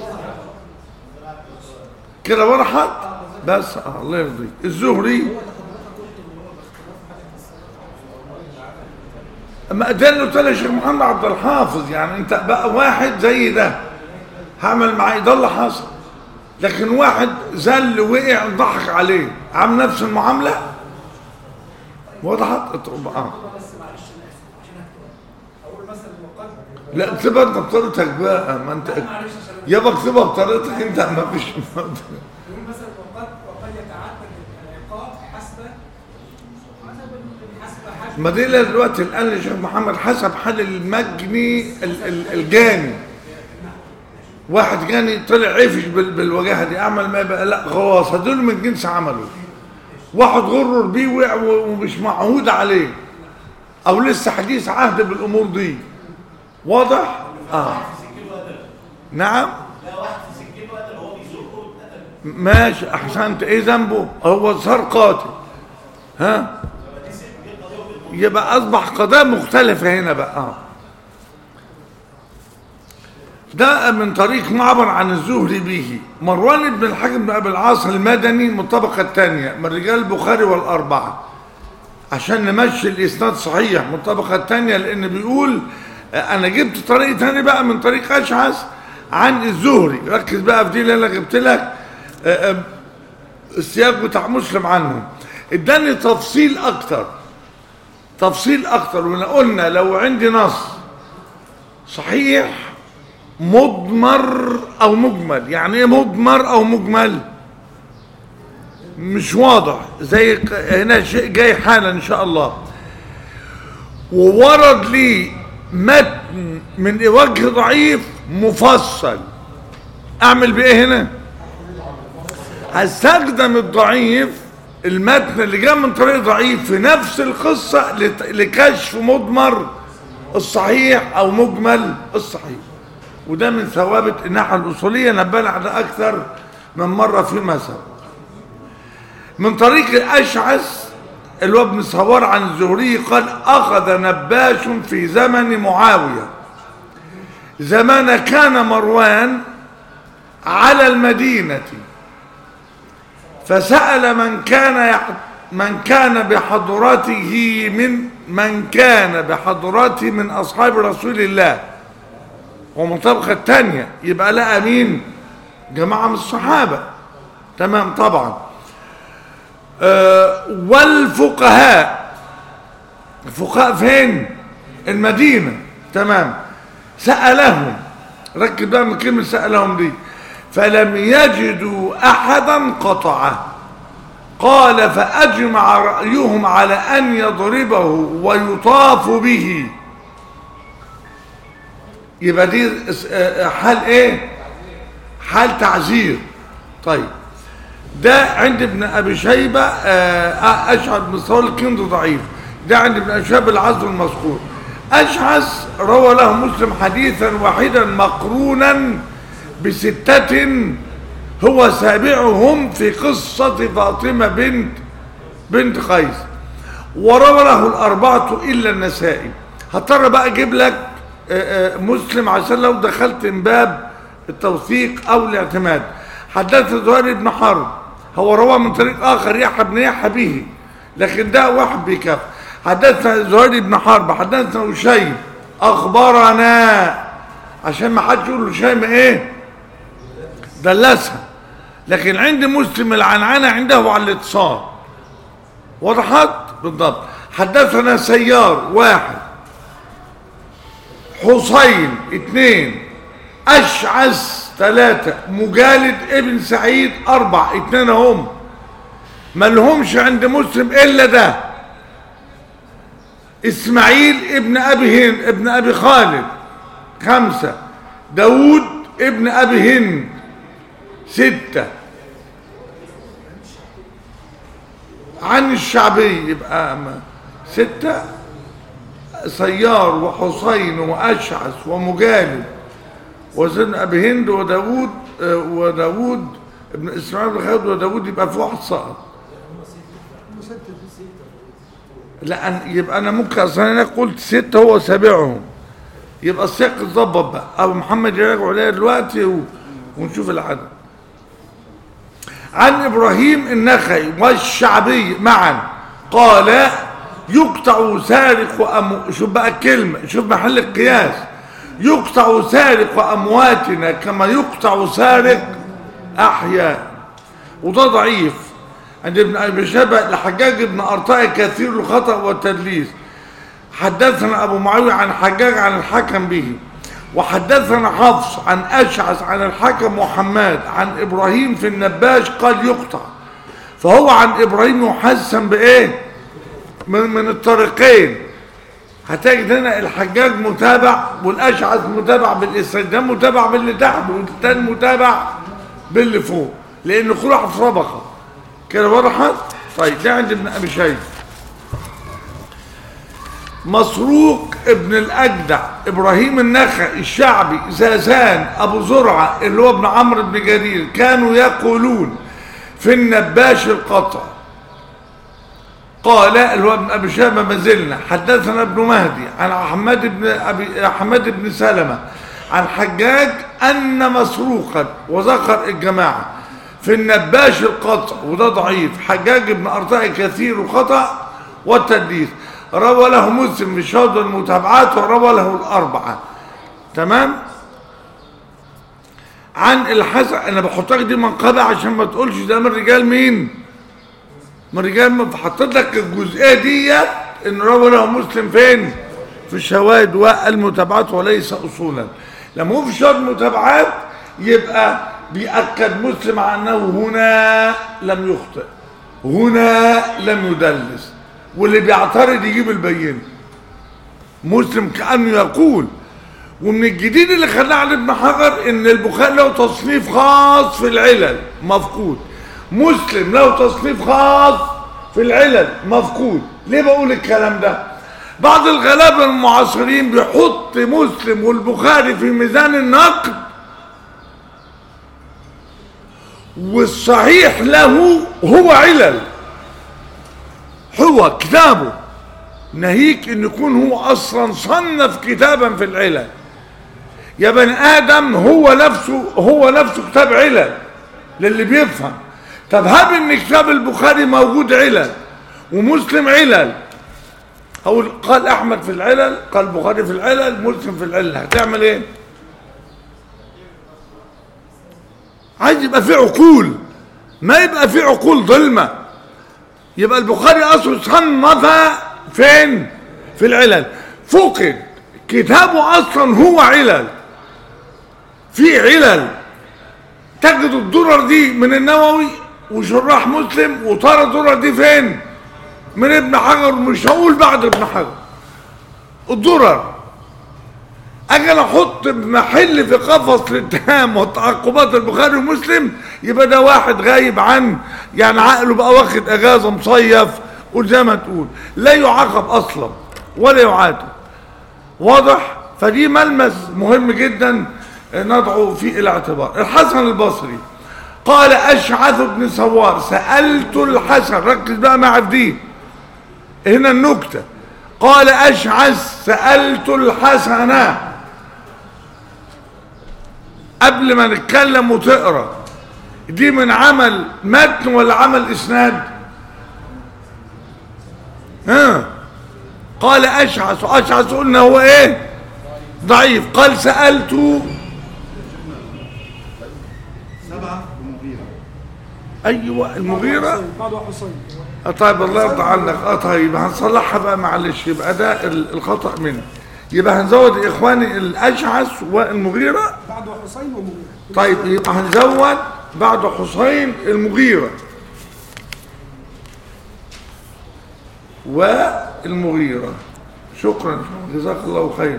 S1: كده وضحت بس. الله يرضيك. الزهري اما ادانه تاني الشيخ محمد عبد الحافظ، يعني انت بقى واحد زي ده هعمل معاه ده اللي حصل، لكن واحد زل وقع ضحك عليه عامل نفس المعامله وضحت. اه لا اكتبها انت بطريقتك بقى، ما انت يابا اكتبها بطريقتك انت، ما فيش
S3: يقول مثلا وقد وقد يتعدد العقاب حسب حسب حجم.
S1: ما دي دلوقتي الان الشيخ محمد حسب حال المجني الجاني. واحد جاني طلع عفش بالوجاهه دي، اعمل ما بقى لا خلاص هدول من جنس عمله. واحد غرر بيه وقع ومش معهود عليه او لسه حديث عهد بالامور دي، واضح؟ اه نعم. لا واحد في سكته قتل وهو بيزقه قتل ماشي احسنت. ايه ذنبه؟ هو صار قاتل. ها يبقى اصبح قضايا مختلفه هنا بقى. اه ده من طريق معبر عن الزهري به. مروان بن الحكم بن أبي العاص المدني من الطبقة الثانية من رجال البخاري والأربعة، عشان نمشي الإسناد صحيح من الطبقة الثانية، لأن بيقول أنا جبت طريق ثاني بقى من طريق أشعث عن الزهري. ركز بقى في دي اللي أنا جبت لك السياق بتاع مسلم عنه، اداني تفصيل أكتر تفصيل أكتر. وقلنا لو عندي نص صحيح مضمر أو مجمل. يعني إيه مضمر أو مجمل؟ مش واضح، زي هنا شيء جاي حالا إن شاء الله، وورد لي متن من وجه ضعيف مفصل، أعمل بإيه هنا؟ هستخدم الضعيف، المتن اللي جاء من طريق ضعيف في نفس القصة لكشف مضمر الصحيح أو مجمل الصحيح. وده من ثوابت الناحية الأصولية، نبهنا على أكثر من مرة في مثل. من طريق الأشعث اللي هو ابن سوار عن الزهري قال أخذ نباش في زمن معاوية زمان كان مروان على المدينة، فسأل من كان من كان بحضرته من من كان بحضرته من أصحاب رسول الله، ومن طبقة الثانية يبقى لقى مين؟ جماعة من الصحابة، تمام طبعا. أه والفقهاء، الفقهاء فين؟ المدينة، تمام. سألهم، ركز بقى من كلمة سألهم دي، فلم يجدوا أحدا قطعه. قال فأجمع رأيهم على أن يضربه ويطاف به. يبقى دي حال ايه؟ حال تعزير. طيب ده عند ابن ابي شيبه اشعث بن صالح كند ضعيف. ده عند ابن ابي شيبه العزل المذكور. اشعث روى له مسلم حديثا واحدا مقرونا بستة هو سابعهم في قصة فاطمة بنت بنت قيس، وروى له الأربعة إلا النسائي. هضطر بقى أجيب لك مسلم عشان لو دخلت من باب التوثيق أو الاعتماد. حدثنا زهير بن حرب، هو روى من طريق آخر يحيى بن يحيى به، لكن ده واحد بكف. حدثنا زهير بن حرب، حدثنا هشيم أخبرنا، عشان ما حدش يقول هشيم إيه دلسها. لكن عند مسلم العنعنة عنده على الاتصال، وضحت بالضبط. حدثنا سيار واحد، حسين اثنين، أشعث ثلاثة، مجالد ابن سعيد أربع، اثنين هم ما لهمش عند مسلم إلا ده. إسماعيل ابن أبي هند ابن أبي خالد خمسة، داود ابن أبي هند ستة، عن الشعبي يبقى ستة، سيار وحسين وأشعث ومجالد وزن أبي هند وداود وداود ابن إسماعيل بن خالد وداود، يبقى في واحد سقط. لا يبقى أنا ممكن أصلا أنا قلت ستة هو سابعهم، يبقى السياق اتظبط بقى. أبو محمد يراجعوا عليها دلوقتي و... ونشوف العدد. عن إبراهيم النخعي والشعبي معا قال يقطع سارق أم... شوف بقى الكلمة، شوف محل القياس، يقطع سارق أمواتنا كما يقطع سارق أحياء. وده ضعيف عند ابن أبي شيبة لحجاج بن أرطاء كثير الخطأ والتدليس. حدثنا أبو معاوية عن حجاج عن الحكم به، وحدثنا حفص عن أشعث عن الحكم وحماد عن إبراهيم في النباش قال يقطع. فهو عن إبراهيم يحسن بإيه؟ من, من الطريقين. هتجد هنا الحجاج متابع والأشعث متابع بالإسناد، ده متابع باللي تحت والتاني متابع باللي فوق، لأن كل واحد سبقه كده. وضحت؟ طيب ده عند ابن أبي شيبة. مسروق ابن الأجدع، إبراهيم النخعي، الشعبي، زازان، أبو زرعة اللي هو ابن عمرو بن جرير كانوا يقولون في النباش القطع. قال اللي هو ابن أبي شيبة ما زلنا. حدثنا ابن مهدي عن حماد بن أبي حماد بن سلمة عن حجاج أن مسروقا، وذكر الجماعة في النباش القطع وده ضعيف، حجاج بن أرطاء كثير الخطأ والتدليس، روى له مسلم بشهادة المتابعات وروى له الأربعة. تمام. عن الحسن، أنا بحطك دي منقبة عشان ما تقولش ده من رجال مين؟ من رجال من، فحطيت لك الجزئية دي إن روى له مسلم فين؟ في الشواهد والمتابعات وليس أصولا. لما هو في شهادة المتابعات يبقى بيأكد مسلم عنه هنا لم يخطئ، هنا لم يدلس، واللي بيعترض يجيب البينة. مسلم كأنه يقول. ومن الجديد اللي خلاه على ابن حجر ان البخاري له تصنيف خاص في العلل مفقود، مسلم له تصنيف خاص في العلل مفقود. ليه بقول الكلام ده؟ بعض الغلابه المعاصرين بيحط مسلم والبخاري في ميزان النقد، والصحيح له هو علل، هو كتابه، ناهيك ان يكون هو اصلا صنف كتابا في العلل. يا بني ادم هو نفسه هو نفسه كتاب علل للي بيفهم. طب هب ان كتاب البخاري موجود علل ومسلم علل، او قال احمد في العلل، قال البخاري في العلل، مسلم في العلل، هتعمل ايه؟ عايز يبقى في عقول، ما يبقى في عقول ظلمه. يبقى البخاري اصله صنف فين؟ في العلل، فقد كتابه اصلا هو علل، في علل. تجد الدرر دي من النووي وشراح مسلم، وترى الدرر دي فين؟ من ابن حجر، مش هقول بعد ابن حجر. الدرر اجي احط محل في قفص الاتهام وتعقبات البخاري ومسلم، يبقى ده واحد غايب عن، يعني عقله بقى واخد اجازه مصيف، قول زي ما تقول، لا يعاقب اصلا ولا يعاتب. واضح؟ فدي ملمس مهم جدا نضعه في الاعتبار. الحسن البصري قال اشعث بن سوار سألت الحسن، ركز بقى مع دي هنا النكتة، قال اشعث سألت الحسن. قبل ما نتكلم وتقرا، دي من عمل متن ولا عمل اسناد؟ ها، قال اشعث، واشعث قلنا هو ايه؟ ضعيف. قال سألت
S4: سبعة المغيرة.
S1: ايوه المغيرة.
S2: بعد حسين.
S1: اه طيب الله يرضى عنك. اه طيب هنصلحها بقى، معلش، يبقى ده الخطأ مني. يبقى هنزود يا اخواني الاشعث والمغيرة
S2: بعد حسين ومغيرة.
S1: طيب يبقى هنزود بعد حسين المغيرة والمغيرة. شكرا جزاك الله خير.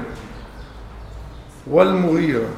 S1: والمغيرة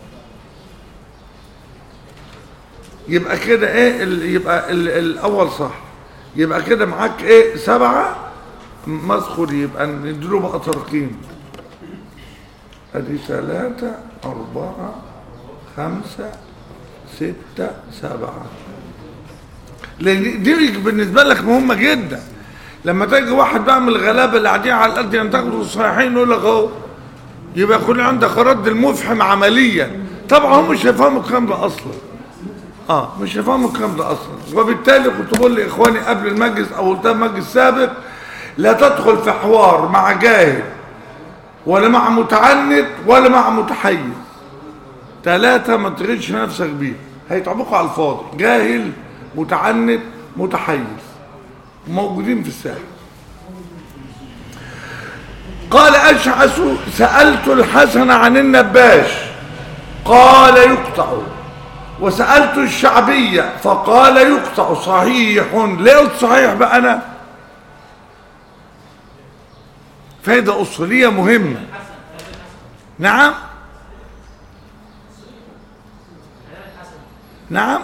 S1: يبقى كده ايه ال يبقى ال الاول صح. يبقى كده معاك ايه؟ سبعة مذكور. يبقى نديله بقى ترقيم، ادي ثلاثة اربعة خمسة ستة سبعة. لان دي بالنسبة لك مهمة جدا. لما تيجي واحد بقى من الغلابة اللي قاعدين على الارض ينتقدوا الصحيحين، يقول لك اهو، يبقى يكون عندك رد المفحم عمليا. طبعا هم مش هيفهموا الكلام ده اصلا. اه مش هيفهموا الكلام ده اصلا. وبالتالي كنت بقول لاخواني قبل المجلس او قدام مجلس سابق، لا تدخل في حوار مع جاهل ولا مع متعنت ولا مع متحيز. ثلاثة ما تغلش نفسك بيه، هيتعبقوا على الفاضي. جاهل، متعنت، متحيز، موجودين في الساحة. قال أشعث سألت الحسن عن النباش قال يقطع، وسألت الشعبية فقال يقطع. صحيح. ليه قلت صحيح بقى أنا؟ فائدة أصولية مهمة. نعم نعم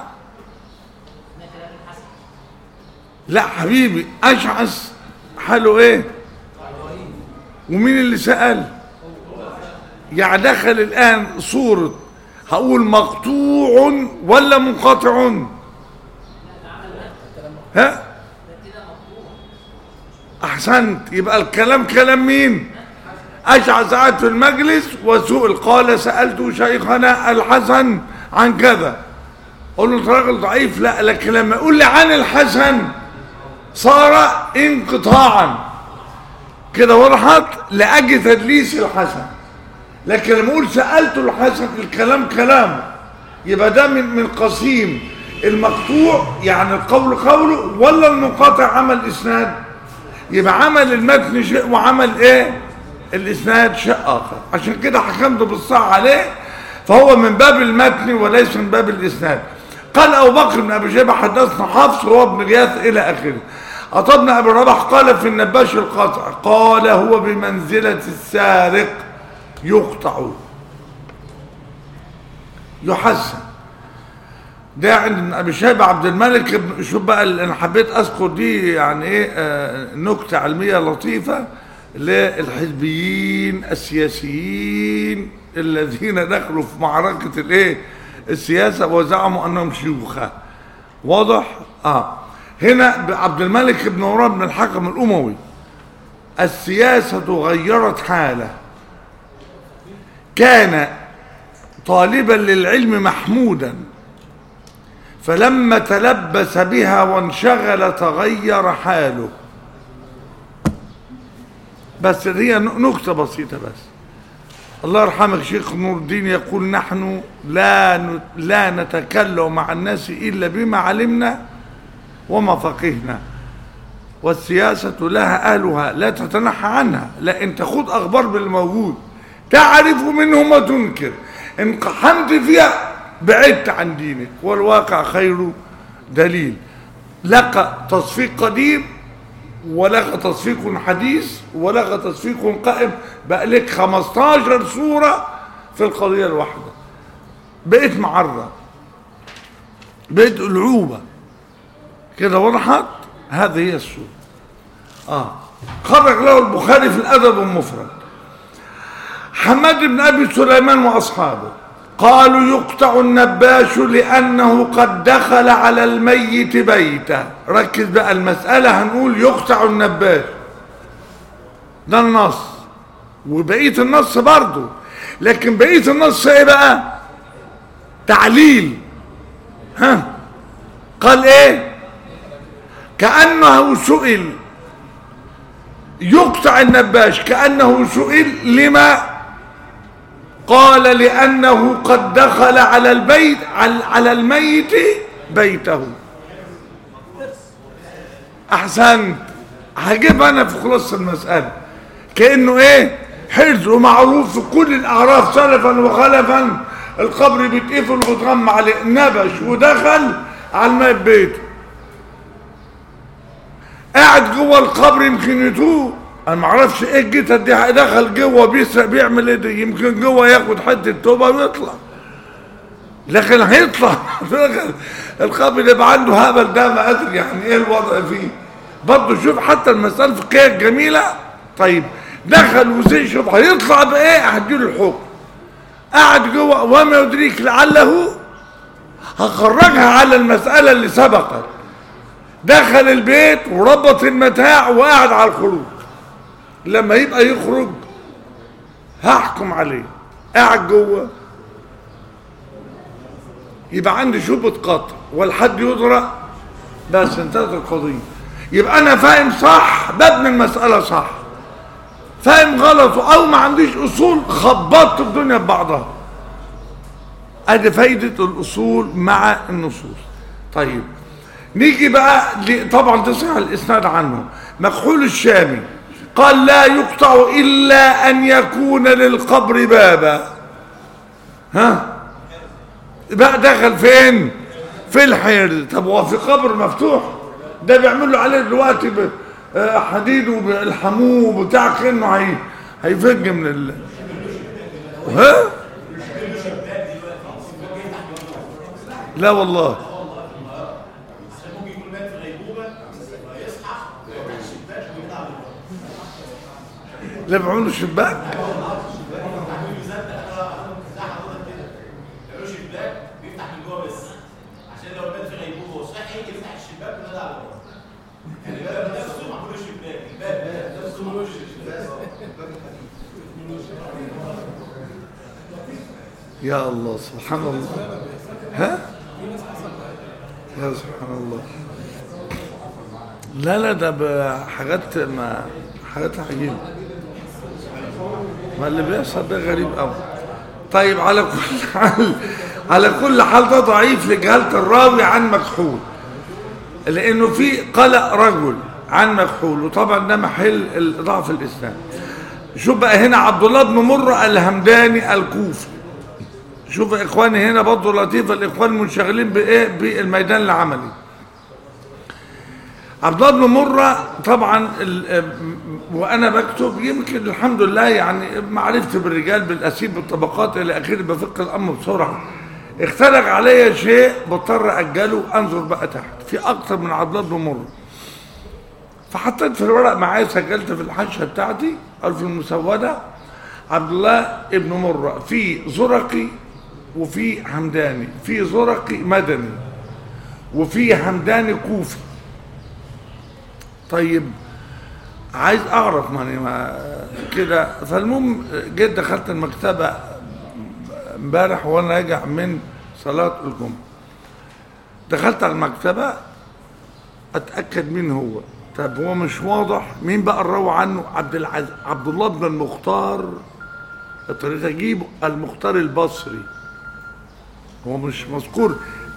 S1: لا حبيبي، أشعث حاله ايه؟ ومين اللي سأل؟ يعني دخل الآن صورة، هقول مقطوع ولا منقطع؟ ها؟ أحسنت. يبقى الكلام كلام مين؟ أشعث قاعد في المجلس وسئل قال سألت شيخنا الحسن عن كذا، أقول له أنت راجل ضعيف، لا، لكن لما يقول لي عن الحسن صار انقطاعا كده، وضحت لأجل تدليس الحسن. لكن لما يقول سألت الحسن الكلام كلامه، يبقى ده من من قسيم المقطوع، يعني القول قوله ولا المنقطع عمل إسناد، يبقى عمل المتن شيء وعمل ايه الاسناد شيء اخر. عشان كده حكمت بالصح عليه، فهو من باب المتن وليس من باب الاسناد. قال ابو بكر بن ابي شيبه حدثنا حفص وهو ابن غياث الى اخره. عطاء بن ابي رباح قال في النباش القطع، قال هو بمنزله السارق يقطع يحسن. ده عند ابي شيبه عبد الملك. شوف بقى، انا حبيت اذكر دي يعني ايه آه نكته علميه لطيفه للحزبيين السياسيين الذين دخلوا في معركه الايه السياسه وزعموا انهم شيوخه. واضح؟ اه هنا عبد الملك بن مروان بن الحكم الاموي، السياسه غيرت حاله، كان طالبا للعلم محمودا، فلما تلبس بها وانشغل تغير حاله. بس هي نكتة بسيطة بس. الله يرحمك شيخ نور الدين يقول نحن لا لا نتكلم مع الناس إلا بما علمنا وما فقهنا، والسياسة لها أهلها لا تتنحى عنها، لا انت خد أخبار بالموجود، تعرف منه ما تنكر، إن قحمت فيها بعدت عن دينك، والواقع خير دليل. لقى تصفيق قديم ولقى تصفيق حديث ولقى تصفيق قائم، بقى لك خمستاشر صورة في القضية الواحدة. بقيت معرة، بقيت ألعوبة كده، وضحت؟ هذه هي الصورة. آه خرج له البخاري في الأدب المفرد. حماد بن أبي سليمان وأصحابه قالوا يقطع النباش لأنه قد دخل على الميت بيته. ركز بقى المسألة، هنقول يقطع النباش ده النص، وبقية النص برضه، لكن بقية النص ايه بقى؟ تعليل. ها قال ايه؟ كأنه سئل يقطع النباش، كأنه سئل لما؟ قال لأنه قد دخل على البيت على الميت بيته. أحسنت، هجيب أنا في خلاصة المسألة كأنه إيه حرز ومعروف في كل الأعراف سلفا وخلفا، القبر بيتقفل وبتغمى عليه، نبش ودخل على الميت بيته، قاعد جوه القبر يمكن يتوب، انا ما اعرفش ايه الجيتة دي، دخل جوه بيسرق بيعمل ايه ده، يمكن جوه ياخد حته توبه ويطلع، لكن هيطلع القبر اللي يبقى عنده هبل ده ما ادري يعني ايه الوضع فيه. برضه شوف حتى المساله الفقهيه الجميله. طيب دخل وزي شوف هيطلع بايه، هديله الحكم، قاعد جوه وما يدريك لعله هخرجها على المساله اللي سبقت. دخل البيت وربط المتاع وقاعد على الخروج، لما يبقى يخرج هحكم عليه. قاعد جوه يبقى عندي شبهة قطع والحد يدرى، بس انتهت القضية. يبقى انا فاهم صح، ببني المسألة صح، فاهم غلط او ما عنديش اصول خبطت الدنيا ببعضها. ادي فايدة الاصول مع النصوص. طيب نيجي بقى طبعا تصح الاسناد عنه. مكحول الشامي قال لا يقطع الا ان يكون للقبر بابا. ها بقى دخل فين؟ في الحير. طب هو في قبر مفتوح ده بيعملوا عليه دلوقتي حديد وبيلحموه وبتاع كانه هي هيفج من ال ها لا والله لا بيعملوا الشباك يا الله سبحان الله. ها يا سبحان الله. لا لا ده بحاجات ما حاجات عجيبة، ما اللي بيحصل ده غريب قوي. طيب على كل حال، على كل حال ده ضعيف لجهالة الراوي عن مكحول، لانه في قلق رجل عن مكحول، وطبعا ده محل ضعف الاسلام. شوف بقى هنا عبد الله بن مرة الهمداني الكوفي. شوف يا اخواني هنا برضه لطيفه، الاخوان منشغلين بايه؟ بالميدان العملي. عبد الله بن مرة طبعا وانا بكتب يمكن الحمد لله يعني معرفتي بالرجال بالاسيب بالطبقات الى اخره، بفك الامر بسرعه. اختلق عليا شيء بضطر اجله، انظر بقى تحت في اكتر من عبد الله بن مرة، فحطيت في الورق معايا، سجلت في الحاشيه بتاعتي او في المسوده عبد الله بن مرة في زرقي وفي همداني، في زرقي مدني وفي همداني كوفي. طيب عايز اعرف ماني ما كده، فالمهم جيت دخلت المكتبه امبارح وانا راجع من صلاه الجمعه، دخلت على المكتبه اتاكد مين هو. طب هو مش واضح مين بقى الراوي عنه؟ عبد العز... عبد الله بن المختار، اضطريت اجيبه، المختار البصري، هو مش مذكور.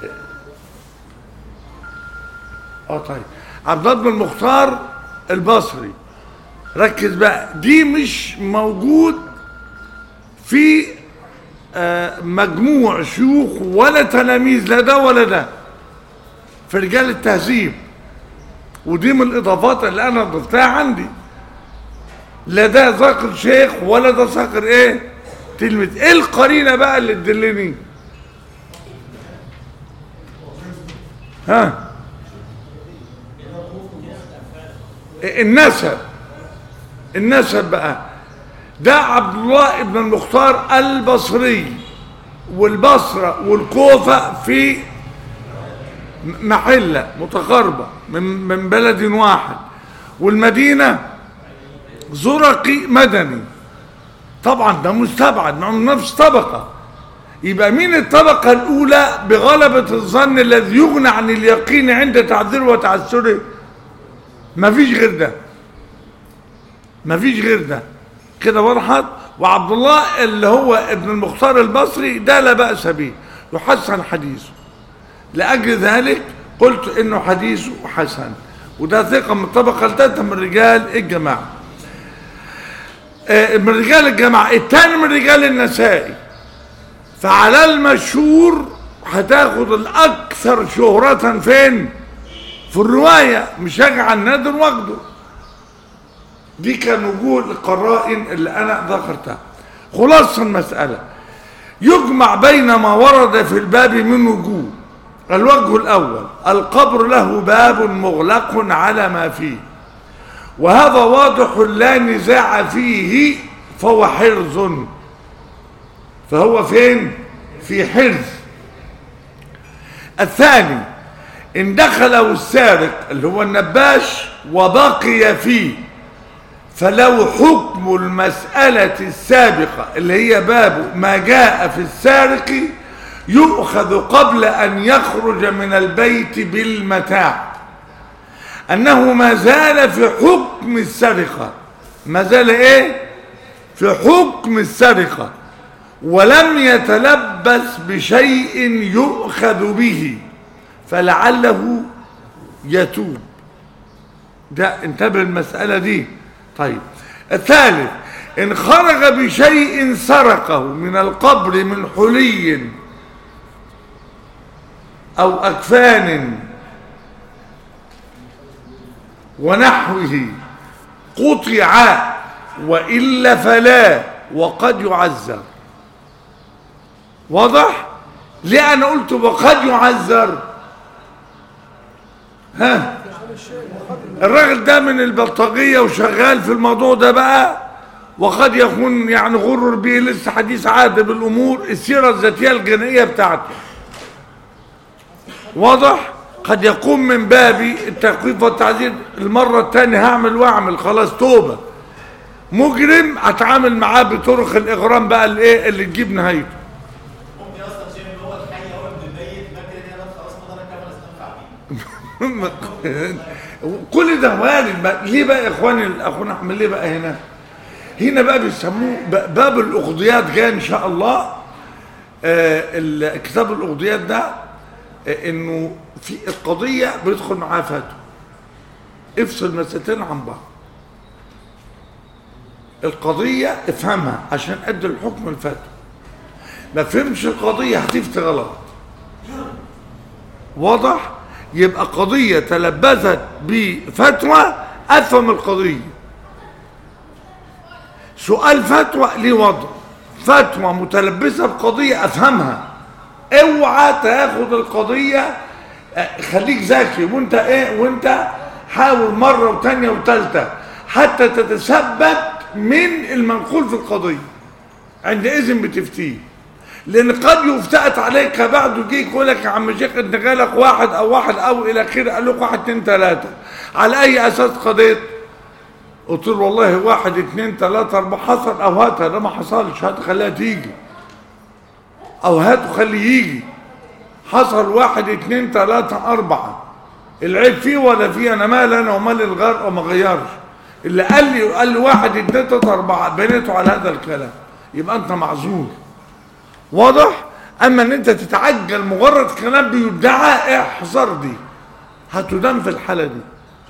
S1: اه طيب عبد الله بن المختار البصري، ركز بقى، دي مش موجود في آه مجموع شيوخ ولا تلاميذ لا ده ولا ده في رجال التهذيب، ودي من الاضافات اللي انا ضفتها عندي. لا ده ذاكر شيخ ولا ده ذاكر ايه تلميذ. ايه القرينه بقى اللي تدلني؟ ها النسب. النسب بقى ده عبد الله بن المختار البصري، والبصره والكوفه في محله متقاربه من من بلد واحد، والمدينه زرقي مدني. طبعا ده مستبعد، معهم نفس طبقه. يبقى مين الطبقه الاولى بغلبه الظن الذي يغني عن اليقين عند تعذيره وتعسره؟ مفيش غير ده، مفيش غير ده كده وضحت. وعبد الله اللي هو ابن المختار البصري ده لا بأس به، يحسن حديثه، لأجل ذلك قلت انه حديثه حسن، وده ثقة من الطبقة الثالثة من رجال الجماعة، من رجال الجماعة. الثاني من رجال النسائي، فعلى المشهور هتاخد الأكثر شهرة فين؟ في الرواية، مش هاجي على النادر واخده. دي كان وجوه القرائن اللي انا ذكرتها. خلاصة المسألة، يجمع بين ما ورد في الباب من وجوه. الوجه الاول، القبر له باب مغلق على ما فيه، وهذا واضح لا نزاع فيه، فهو حرز، فهو فين؟ في حرز. الثاني، إن دخله السارق اللي هو النباش وبقي فيه، فلو حكم المسألة السابقة اللي هي باب ما جاء في السارق يؤخذ قبل أن يخرج من البيت بالمتاع، أنه ما زال في حكم السرقة. ما زال إيه؟ في حكم السرقة، ولم يتلبس بشيء يؤخذ به، فلعله يتوب. ده انتبه المسألة دي. طيب الثالث، إن خرج بشيء سرقه من القبر من حلي أو أكفان ونحوه قطع، وإلا فلا، وقد يعذر. واضح؟ ليه أنا قلت وقد يعذر؟ ها الراجل ده من البلطجية وشغال في الموضوع ده بقى، وقد يكون يعني غرر به لسه حديث عهد بالأمور السيرة الذاتية الجنائية بتاعته. واضح؟ قد يقوم من باب التخويف والتعذير، المرة الثانية هعمل واعمل، خلاص توبة. مجرم هتعامل معاه بطرق الإغرام بقى اللي ايه اللي تجيب نهايته. كل ده وارد. ليه بقى يا اخواني اخونا احمد ليه بقى هنا هنا بقى بيسموه باب الاقضيات جاي ان شاء الله. آه كتاب الاقضيات ده آه انه في القضيه بيدخل معاها فتوى، افصل مسألتين عن بعض. القضيه افهمها عشان ادي الحكم الفتوى، ما فهمش القضيه هتفتي غلط. واضح؟ يبقى قضيه تلبست بفتوى افهم القضيه. سؤال فتوى ليه وضع، فتوى متلبسه بقضيه افهمها. اوعى تاخد القضيه، خليك ذكي وانت ايه وانت حاول مره وثانيه وثالثه حتى تتثبت من المنقول في القضيه، عندئذ بتفتيه. لان قد يفتأت عليك بعده يجيك يقول لك يا عم شيخ انت جالك واحد او واحد او الى اخره قال لك واحد اثنين ثلاثه، على اي اساس قضيت؟ قلت له والله واحد اثنين ثلاثة أربعة حصل أو هاتها، ده ما حصلش، هات خليها تيجي أو هات وخليه يجي. حصل واحد اثنين ثلاثة أربعة، العيب فيه ولا فيه؟ أنا مال أنا ومال الغير وما غيرش. اللي قال لي قال لي واحد اثنين ثلاثة أربعة بنيته على هذا الكلام، يبقى أنت معذور. واضح؟ أما أن أنت تتعجل مجرد كلام بيدعى، احذر دي، هتدان في الحالة دي.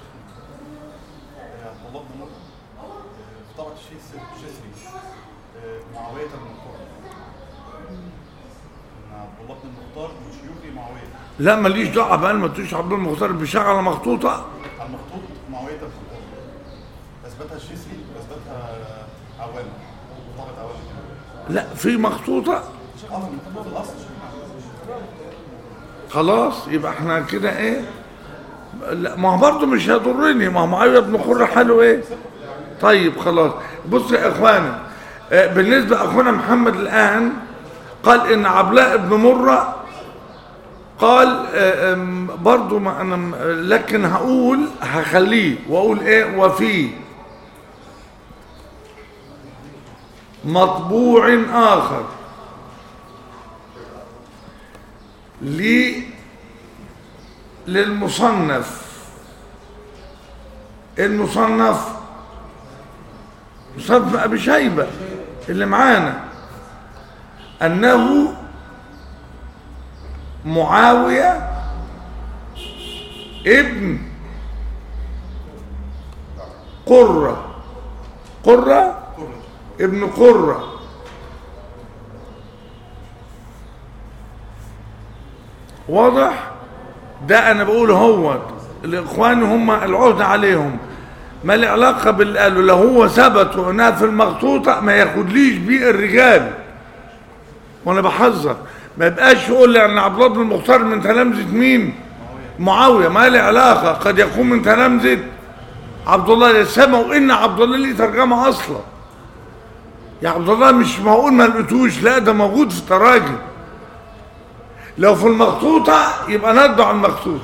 S1: لا ماليش دعوه بقى، ما تقولش عبد المختار بيشتغل على مخطوطه.
S4: المخطوط معاويه الخطاب اثبتها الشيسري واثبتها عوام طبعا عوام.
S1: لا في مخطوطه
S4: اه المخطوط الاصل.
S1: خلاص يبقى احنا كده ايه. لا ما هو برضه مش هيضرني، ما هو معاويه بن قره حاله ايه. طيب خلاص بص يا اخواني، بالنسبه اخونا محمد الان قال ان عبلاء بن مره قال برضو ما انا لكن هقول هخليه واقول ايه وفي مطبوع اخر لي للمصنف. المصنف مصنف ابي شيبه اللي معانا انه معاوية ابن قرة قرة ابن قرة واضح؟ ده انا بقول هو الاخوان هم العهد عليهم، ما العلاقة باللي قالوا. لو هو ثبت وانها في المخطوطة ما ياخدليش بيه الرجال، وانا بحذر ما يبقاش يقول لي ان عبد الله بن المختار من تلامذة مين؟ معاويه. ما له علاقه، قد يكون من تلامذة عبد الله السما، وان عبد الله ليه ترجمه اصلا. يا عبد الله مش معقول ما لقيتوش، لا ده موجود في التراجم. لو في المخطوطه يبقى ندعو على المخطوط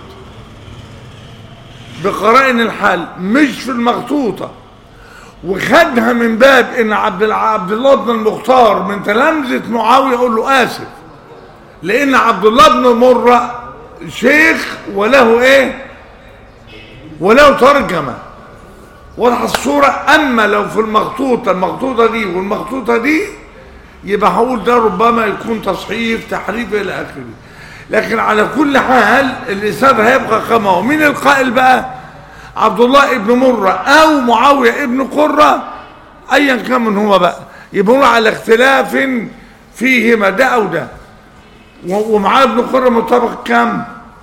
S1: بقرائن الحال، مش في المخطوطه وخدها من باب ان عبد عبد الله بن المختار من تلامذة معاويه، اقول له اسف، لان عبد الله بن مرة شيخ وله ايه وله ترجمة واضحة الصورة. اما لو في المخطوطة المخطوطة دي والمخطوطة دي يبقى هقول ده ربما يكون تصحيف تحريف الى اخره. لكن على كل حال الاسناد هيبقى كما هو. مين القائل بقى؟ عبد الله ابن مرة او معاوية ابن قرة ايا كان من هو بقى، يبقى على اختلاف فيهما ده او ده. ومعاه ابن قرة مطابق كام؟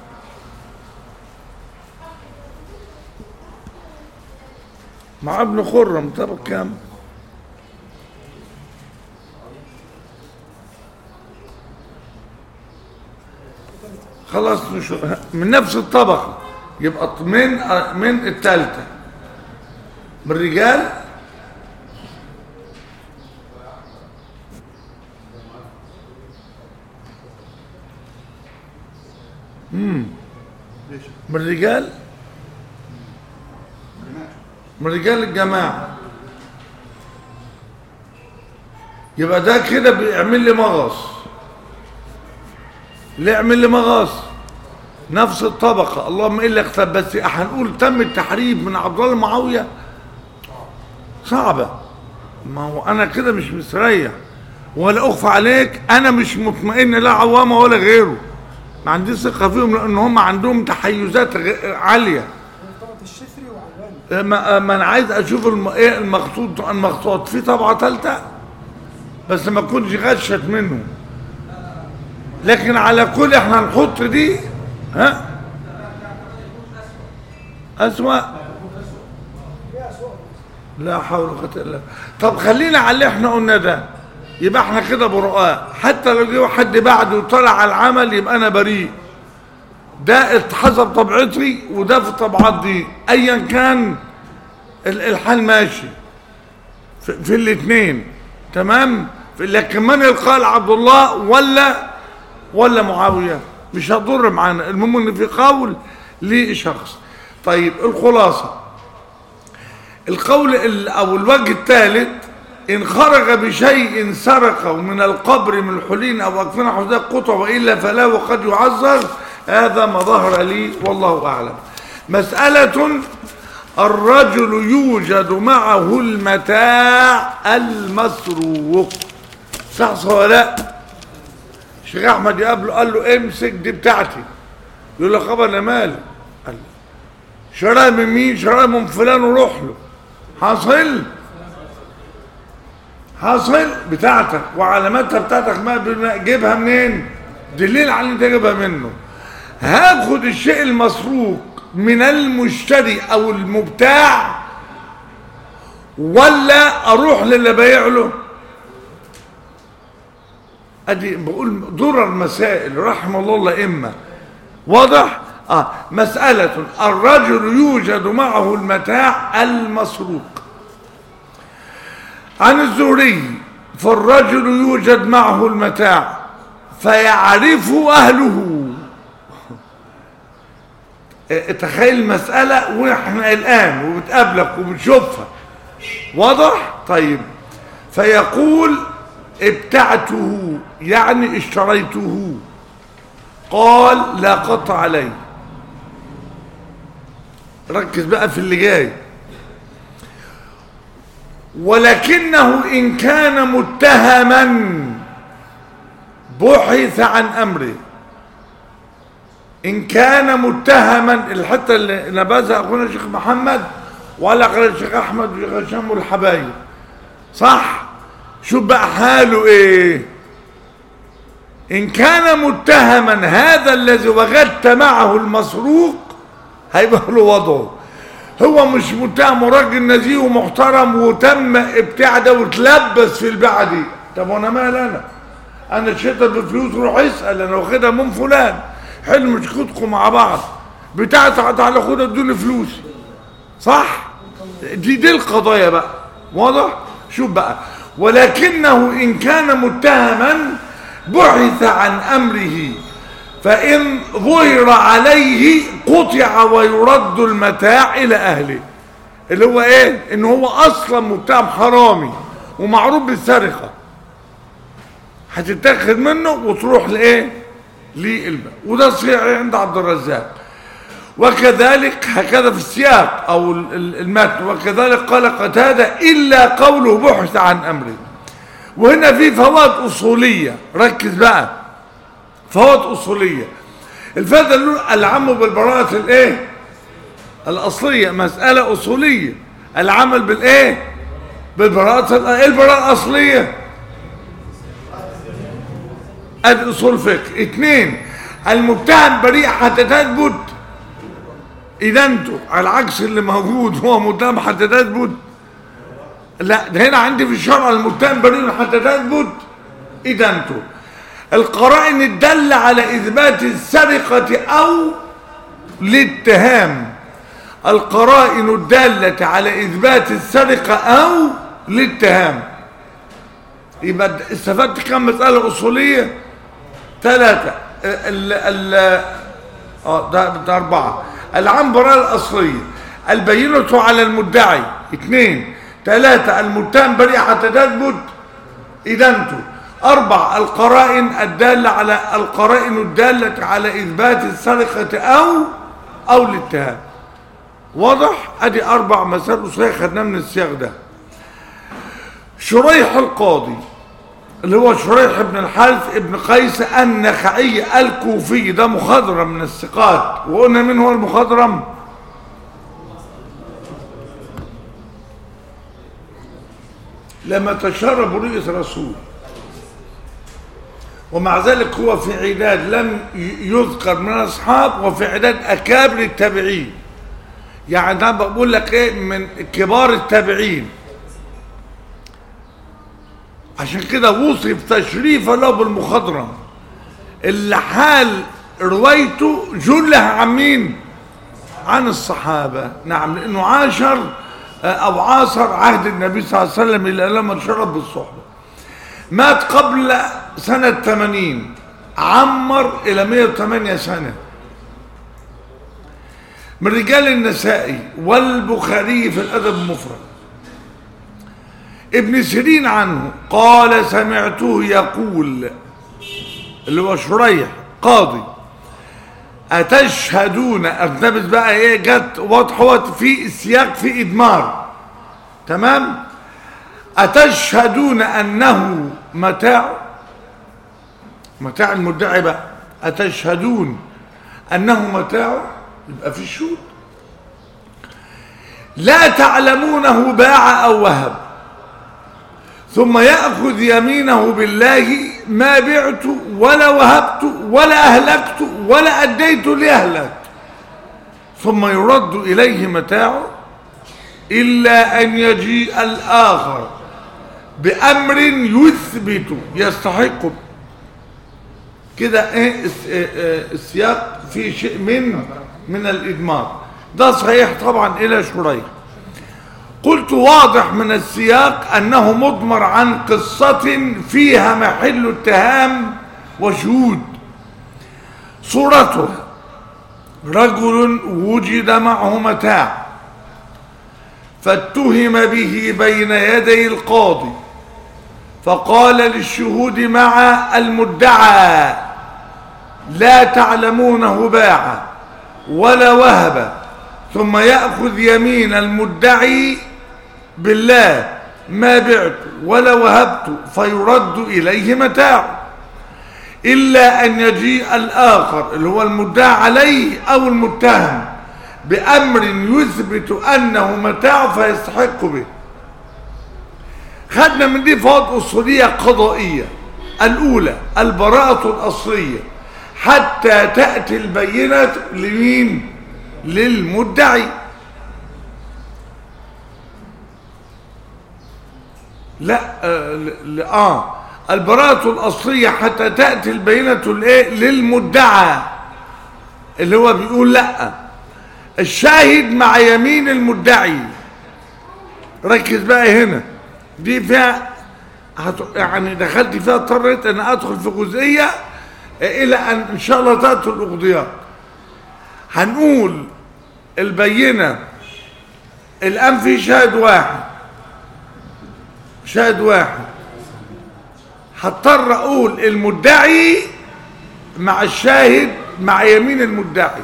S1: معاه ابن قرة مطابق كام؟ خلاص نشوف من نفس الطبقة، يبقى من من الثالثة من الرجال. امم من الرجال من رجال الجماعة. يبقى ده كده بيعمل لي مغص. ليه يعمل لي مغص؟ نفس الطبقة، اللهم إلا اختب. بس هنقول تم التحريف من عبد الله معاوية، صعبة. ما هو أنا كده مش مستريح، ولا أخفى عليك أنا مش مطمئن لا عوامة ولا غيره، ما عنديش ثقة فيهم لأن هم عندهم تحيزات عالية.
S2: طبقة الشفري وعلواني.
S1: ما, ما أنا عايز أشوف الم... إيه المخطوط المخطوط في طبعة ثالثة بس ما كنتش غشت منه. لكن على كل احنا هنحط دي ها أسوأ، لا حول ولا قوة إلا بالله. طب خلينا على اللي احنا قلنا ده، يبقى احنا كده براء. حتى لو جه حد بعده وطلع على العمل يبقى انا بريء. ده حسب طبيعتي وده في الطبعات دي، ايا كان الحال ماشي في, في الاثنين تمام. لكن من القال عبد الله ولا ولا معاويه مش هتضر معانا، المهم ان في قول لشخص. طيب الخلاصه، القول او الوجه الثالث، إن خرج بشيء سرقه من القبر من الحلين أو أكفنا حداء قطع وإلا فلا وقد يعذر. هذا ما ظهر لي والله أعلم. مسألة، الرجل يوجد معه المتاع المسروق، صح ولا لا؟ الشيخ أحمد يقابله قال له امسك دي بتاعتي، يقول له خبر أنا مالي، قال له شراها من مين؟ شراها من فلان وروح له. حاصل حاصل بتاعتك وعلاماتها بتاعتك، ما جيبها منين؟ دليل على انت جايبها منه. هاخد الشيء المسروق من المشتري او المبتاع ولا اروح للي بايع له؟ ادي بقول ضرر مسائل رحم الله الائمه. واضح؟ اه مسألة، الرجل يوجد معه المتاع المسروق. عن الزهري، فالرجل يوجد معه المتاع فيعرفه أهله. تخيل مسألة ونحن الآن وبتقابلك وبتشوفها، واضح؟ طيب، فيقول ابتعته يعني اشتريته، قال لا قطع عليه. ركز بقى في اللي جاي. ولكنه إن كان متهما بحث عن أمره. إن كان متهما، الحتة اللي نبذها أخونا الشيخ محمد وعلى قال الشيخ أحمد والشيخ هشام والحبايب، صح؟ شوف بقى حاله إيه. إن كان متهما، هذا الذي وجدت معه المسروق هيبقى له وضعه. هو مش متهم، راجل نزيه ومحترم وتم ابتاع ده وتلبس في البيعه دي. طب وانا مال انا؟ انا شريتها بفلوس، روح اسال انا واخدها من فلان، حلو مشكلتكم مع بعض بتاعتي، تعالى خدها ادوني فلوسي، صح؟ دي دي القضايا بقى، واضح؟ شوف بقى، ولكنه ان كان متهما بحث عن امره، فإن ظهر عليه قطع ويرد المتاع إلى أهله. اللي هو إيه؟ إن هو أصلا متهم حرامي ومعروف بالسرقة، هتتاخد منه وتروح لإيه؟ للباب. وده صحيح عند عبد الرزاق. وكذلك هكذا في السياق أو المتن، وكذلك قال قتادة إلا قوله بحث عن أمره. وهنا في فوائد أصولية، ركز بقى، فوائد أصولية. الفائدة الأولى العمل بالبراءة الإيه؟ الأصلية، مسألة أصولية، العمل بالإيه؟ بالبراءة. إيه البراءة الأصلية؟ أدي أصول فقه. اثنين، المتهم بريء حتى تثبت إدانته، على العكس اللي موجود هو متهم حتى تثبت. لا، ده هنا عندي في الشرع المتهم بريء حتى تثبت إدانته. القرائن الدالة على إثبات السرقة أو الاتهام، القرائن الدالة على إثبات السرقة أو الاتهام. يبقى استفدت كم مسألة أصولية؟ ثلاثة. ال ال اه ده, ده أربعة. العام براءة الأصلية، البينة على المدعي. اثنين. ثلاثة، المتهم بريء حتى تثبت إدانته. أربع القرائن الدالة على القرائن الدالة على إثبات السرقة أو أو الاتهام. واضح؟ أدي أربع مسائل أصولية خدناها من السياق ده. شريح القاضي اللي هو شريح بن الحارث ابن قيس النخعي الكوفي، ده مخضرم من الثقات. وقلنا من هو المخضرم؟ لما تشرب رؤية الرسول، ومع ذلك هو في عداد لم يذكر من الأصحاب وفي عداد أكابر التابعين. يعني ده بقول لك ايه، من كبار التابعين. عشان كده وصف تشريفا له بالمخضرم، اللي حال روايته جلها عن مين؟ عن الصحابة. نعم، لأنه عاشر أو عاصر عهد النبي صلى الله عليه وسلم إلى لما شرب بالصحبة. مات قبل سنة ثمانين، عمر إلى مئة وثمانية سنة. من رجال النسائي والبخاري في الأدب المفرد. ابن سيرين عنه قال سمعته يقول، اللي هو شريح قاضي، أتشهدون، أرتبط بقى إيه، جت واضحة في سياق في إدمار، تمام؟ أتشهدون أنه متاع، متاع المدعي بقى، أتشهدون أنه متاع، يبقى في الشهود. لا تعلمونه باع أو وهب، ثم يأخذ يمينه بالله ما بعت ولا وهبت ولا أهلكت ولا أديت لأهلك، ثم يرد إليه متاعه إلا أن يجيء الآخر بأمر يثبت يستحق كده. ايه السياق في شيء من من الإدمار. ده صحيح طبعا إلى شريح. قلت واضح من السياق أنه مضمر عن قصة فيها محل اتهام وشهود. صورتها رجل وجد معه متاع فاتهم به بين يدي القاضي، فقال للشهود مع المدعى لا تعلمونه باع ولا وهب، ثم يأخذ يمين المدعي بالله ما بعت ولا وهبت، فيرد إليه متاع إلا أن يجيء الآخر اللي هو المدعى عليه أو المتهم بأمر يثبت أنه متاع فيستحق به. خدنا من دي فوائد أصولية قضائية. الأولى البراءة الأصلية حتى تأتي البينة لمين؟ للمدعي. لا آه, آه البراءة الأصلية حتى تأتي البينة للمدعى اللي هو بيقول لا. الشاهد مع يمين المدعي، ركز بقى هنا، دي فيها يعني دخلت فيها، اضطريت ان ادخل في جزئية الى ان ان شاء الله تأتي الاقضيات. هنقول البينة الان في شاهد واحد، شاهد واحد، هضطر اقول المدعي مع الشاهد مع يمين المدعي.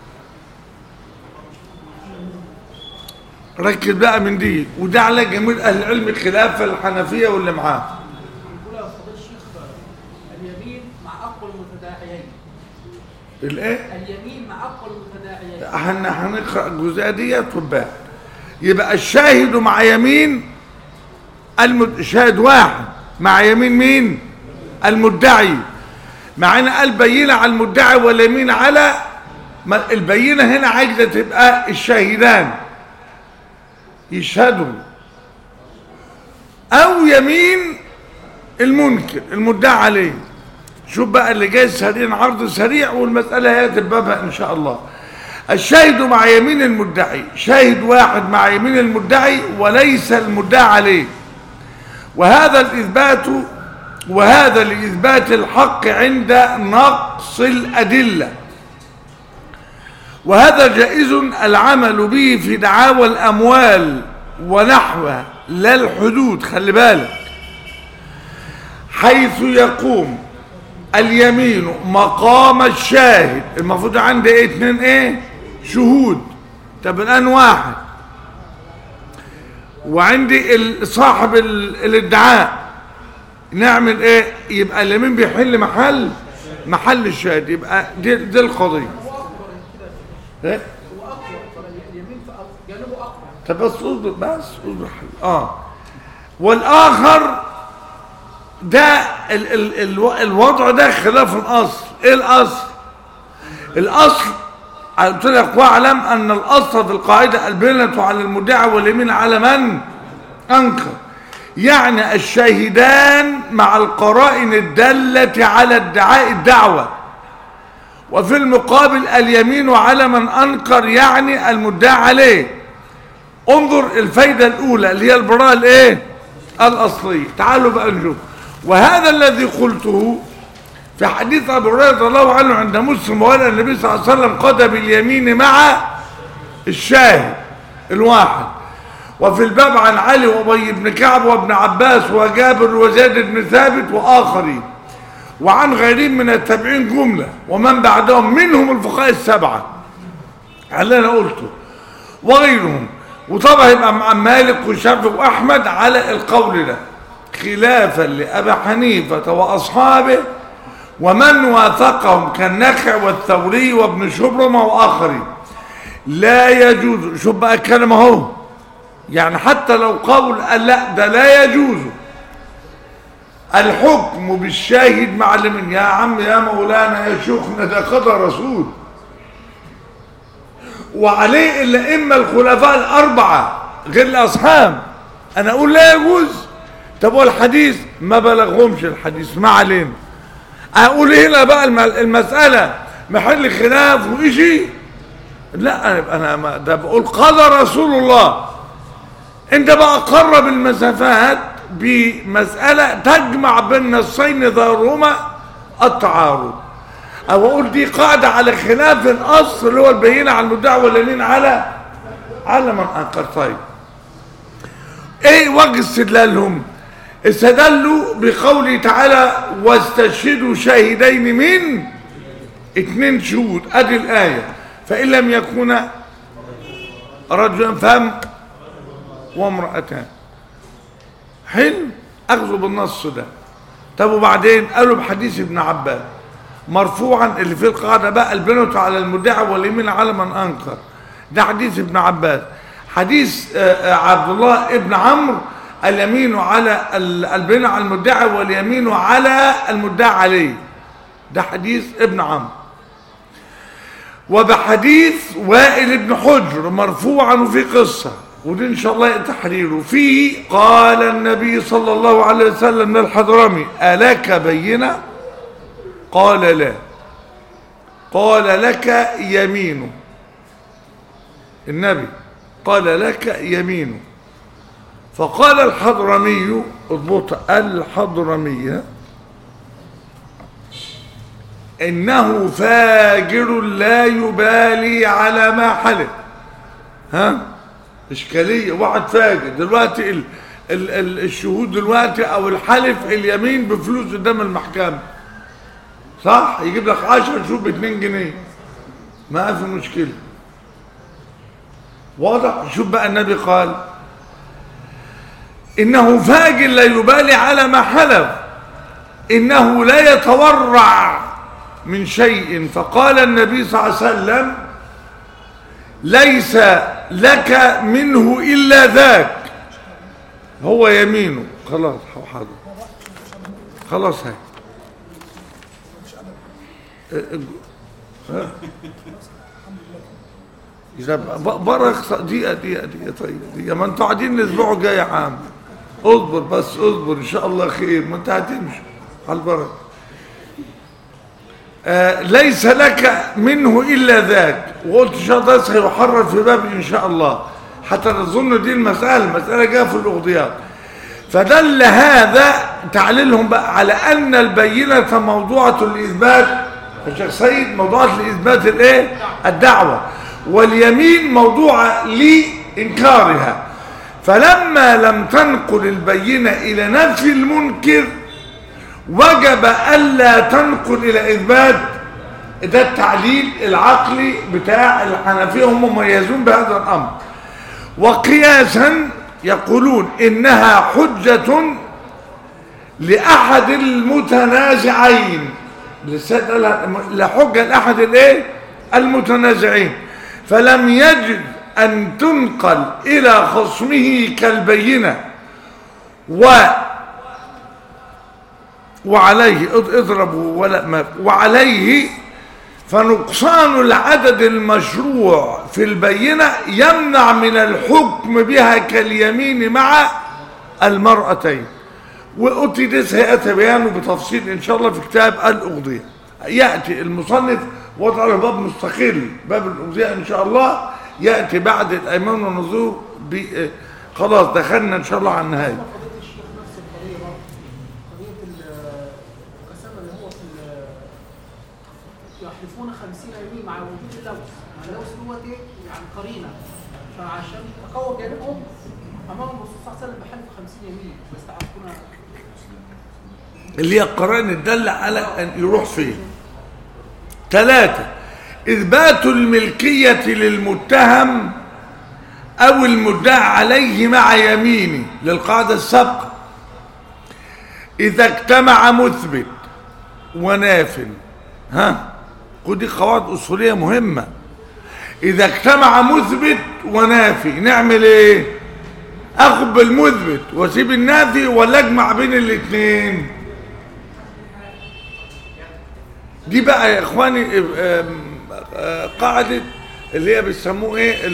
S1: ركز بقى من دي، وده على جميع اهل العلم خلاف الحنفيه واللي معاه.
S5: يقول يا فضيله الشيخ اليمين مع اقوى المتداعيين.
S1: الايه؟
S5: اليمين مع اقوى المتداعيين.
S1: احنا هنقرا الجزئيه ديت وبقى يبقى الشاهد مع يمين المد... شاهد واحد مع يمين مين؟ المدعي. معنا البينه على المدعي واليمين على ما البينه هنا عايزه تبقى الشاهدان يشهدوا، او يمين المنكر المدعى عليه. شوف بقى اللي جاي سريع، عرض سريع والمساله هي تبابها ان شاء الله. الشاهد مع يمين المدعي، شاهد واحد مع يمين المدعي وليس المدعى عليه، وهذا الاثبات وهذا لاثبات الحق عند نقص الادله، وهذا جائز العمل به في دعاوى الأموال ونحوها لا الحدود. خلي بالك، حيث يقوم اليمين مقام الشاهد. المفروض عندي ايه؟ اتنين ايه؟ شهود. طب الان واحد، وعندي ال- صاحب ال- الادعاء، نعمل ايه؟ يبقى اليمين بيحل محل محل الشاهد. يبقى دي, دي القضيه. ايه؟
S5: هو اقوى، اليمين في أقوى. جانبه اقوى.
S1: طب بس اصبر بس اصبر حل. اه والاخر ده ال ال ال الوضع ده خلاف الاصل. ايه الاصل؟ الاصل قلت لك واعلم ان الاصل في القاعده البينه على المدعي واليمين على من انكر. يعني الشاهدان مع القرائن الداله على ادعاء الدعوه، وفي المقابل اليمين على من انكر يعني المدعى عليه. انظر الفايده الاولى اللي هي البراءه الايه؟ الاصليه. تعالوا بقى نشوف. وهذا الذي قلته في حديث ابي هريره رضي الله عنه عند مسلم، وقال النبي صلى الله عليه وسلم قضى باليمين مع الشاهد الواحد. وفي الباب عن علي وابي بن كعب وابن عباس وجابر وزيد بن ثابت واخرين، وعن غيرهم من التابعين جمله، ومن بعدهم منهم الفقهاء السبعه اللي انا قلته وغيرهم. وطبعا يبقى مع مالك والشافعي واحمد على القول ده، خلافا لأبي حنيفة وأصحابه ومن وافقهم كالنخع والثوري وابن شبرمة وآخرين. لا يجوز، شوف بقى الكلمة اهو، يعني حتى لو قول قال لا ده لا يجوز الحكم بالشاهد مع اليمين. يا عم يا مولانا يا شيخنا ده قضى رسول، وعليه الأئمة الخلفاء الأربعة غير الأصحاب. أنا أقول لا يجوز. طب والحديث ما بلغهمش الحديث، ما علينا. اقول هنا بقى المساله محل خلاف وإشي، لا انا ما ده بقول قضى رسول الله. انت بقى قرب المسافات بمساله تجمع بين نصين ظاهرهما التعارض، او اقول دي قاعده على خلاف الاصل اللي هو البينه على المدعي واليمين على على من انكر. طيب ايه وجه استدلالهم؟ استدلوا بقوله تعالى واستشهدوا شاهدين من اتنين شهود. ادي الايه، فان لم يكون رجلا فهم وامرأتان. حلو، اخذوا بالنص ده. طب وبعدين قالوا بحديث ابن عباس مرفوعا اللي في القاعده بقى البينة على المدعي واليمين على من انكر. ده حديث ابن عباس. حديث عبد الله ابن عمرو اليمين على البينة على المدعي واليمين على المدعى عليه. ده حديث ابن عمرو. وبحديث وائل بن حجر مرفوعا وفي قصه، ودي ان شاء الله تحريره فيه. قال النبي صلى الله عليه وسلم للحضرمي ألك بينة؟ قال لا. قال لك يمين. النبي قال لك يمين. فقال الحضرمي، اضبط الحضرمي، انه فاجر لا يبالي على ما حلف. ها اشكاليه، واحد فاجر دلوقتي ال ال ال الشهود دلوقتي او الحلف اليمين بفلوس قدام المحكمه، صح؟ يجيب لك عشرة شهود ب اتنين جنيه، ما في مشكله. واضح؟ شوف بقى النبي قال انه فاجر لا يبالي على ما حلف، انه لا يتورع من شيء. فقال النبي صلى الله عليه وسلم ليس لك منه الا ذاك، هو يمينه. خلاص حاضر، خلاص هاي اذا برخ دقيقه دقيقه دقيقه. طيب دقيقه، ما انتوا قاعدين الاسبوع الجاي يا عم، اصبر بس اصبر ان شاء الله خير، ما انت هتمشي على البركه. آه ليس لك منه الا ذاك. وقلت ان شاء الله سيحرر في باب ان شاء الله، حتى نظن دي المساله المساله جايه في الاغضيات. فدل هذا تعليلهم بقى على ان البينه موضوعه لاثبات الشيخ سيد، موضوعه لاثبات الايه؟ الدعوه، واليمين موضوعه لانكارها. فلما لم تنقل البينه الى نفي المنكر وجب ألا تنقل إلى إثبات. ده التعليل العقلي بتاع الحنفية، هم مميزون بهذا الأمر. وقياسا يقولون إنها حجة لأحد المتنازعين، لحجة لأحد الايه المتنازعين، فلم يجد أن تنقل إلى خصمه كالبينة و وعليه اضربوا ولا ما وعليه فنقصان العدد المشروع في البينة يمنع من الحكم بها كاليمين مع المرأتين. وأتي سيأتي بيانه بتفصيل إن شاء الله في كتاب الأغذية. يأتي المصنف وضع له باب مستقل، باب الأغذية إن شاء الله يأتي بعد الأيمان والنذور. خلاص دخلنا إن شاء الله على النهاية.
S5: قضية الشيخ نفس القضية برضه، قضية القسامة اللي هو في يحلفون خمسين يمين مع وجود اللوث، مع اللوث دوت إيه؟ يعني قرينة عشان تقوى جانبهم أمام الرسول صلى الله عليه وسلم بحلف خمسين يمين يستحقون،
S1: اللي هي القرائن الدالة على أن يروح فين. ثلاثة، إثبات الملكية للمتهم أو المدعى عليه مع يمينه للقاعدة السابقة. إذا اجتمع مثبت وناف، ها ودي قواعد أصولية مهمة. إذا اجتمع مثبت ونافي نعمل إيه؟ أخذ بالمثبت واسيب النافي ولا أجمع بين الاثنين؟ دي بقى يا إخواني قاعدة اللي هي بيسموه إيه؟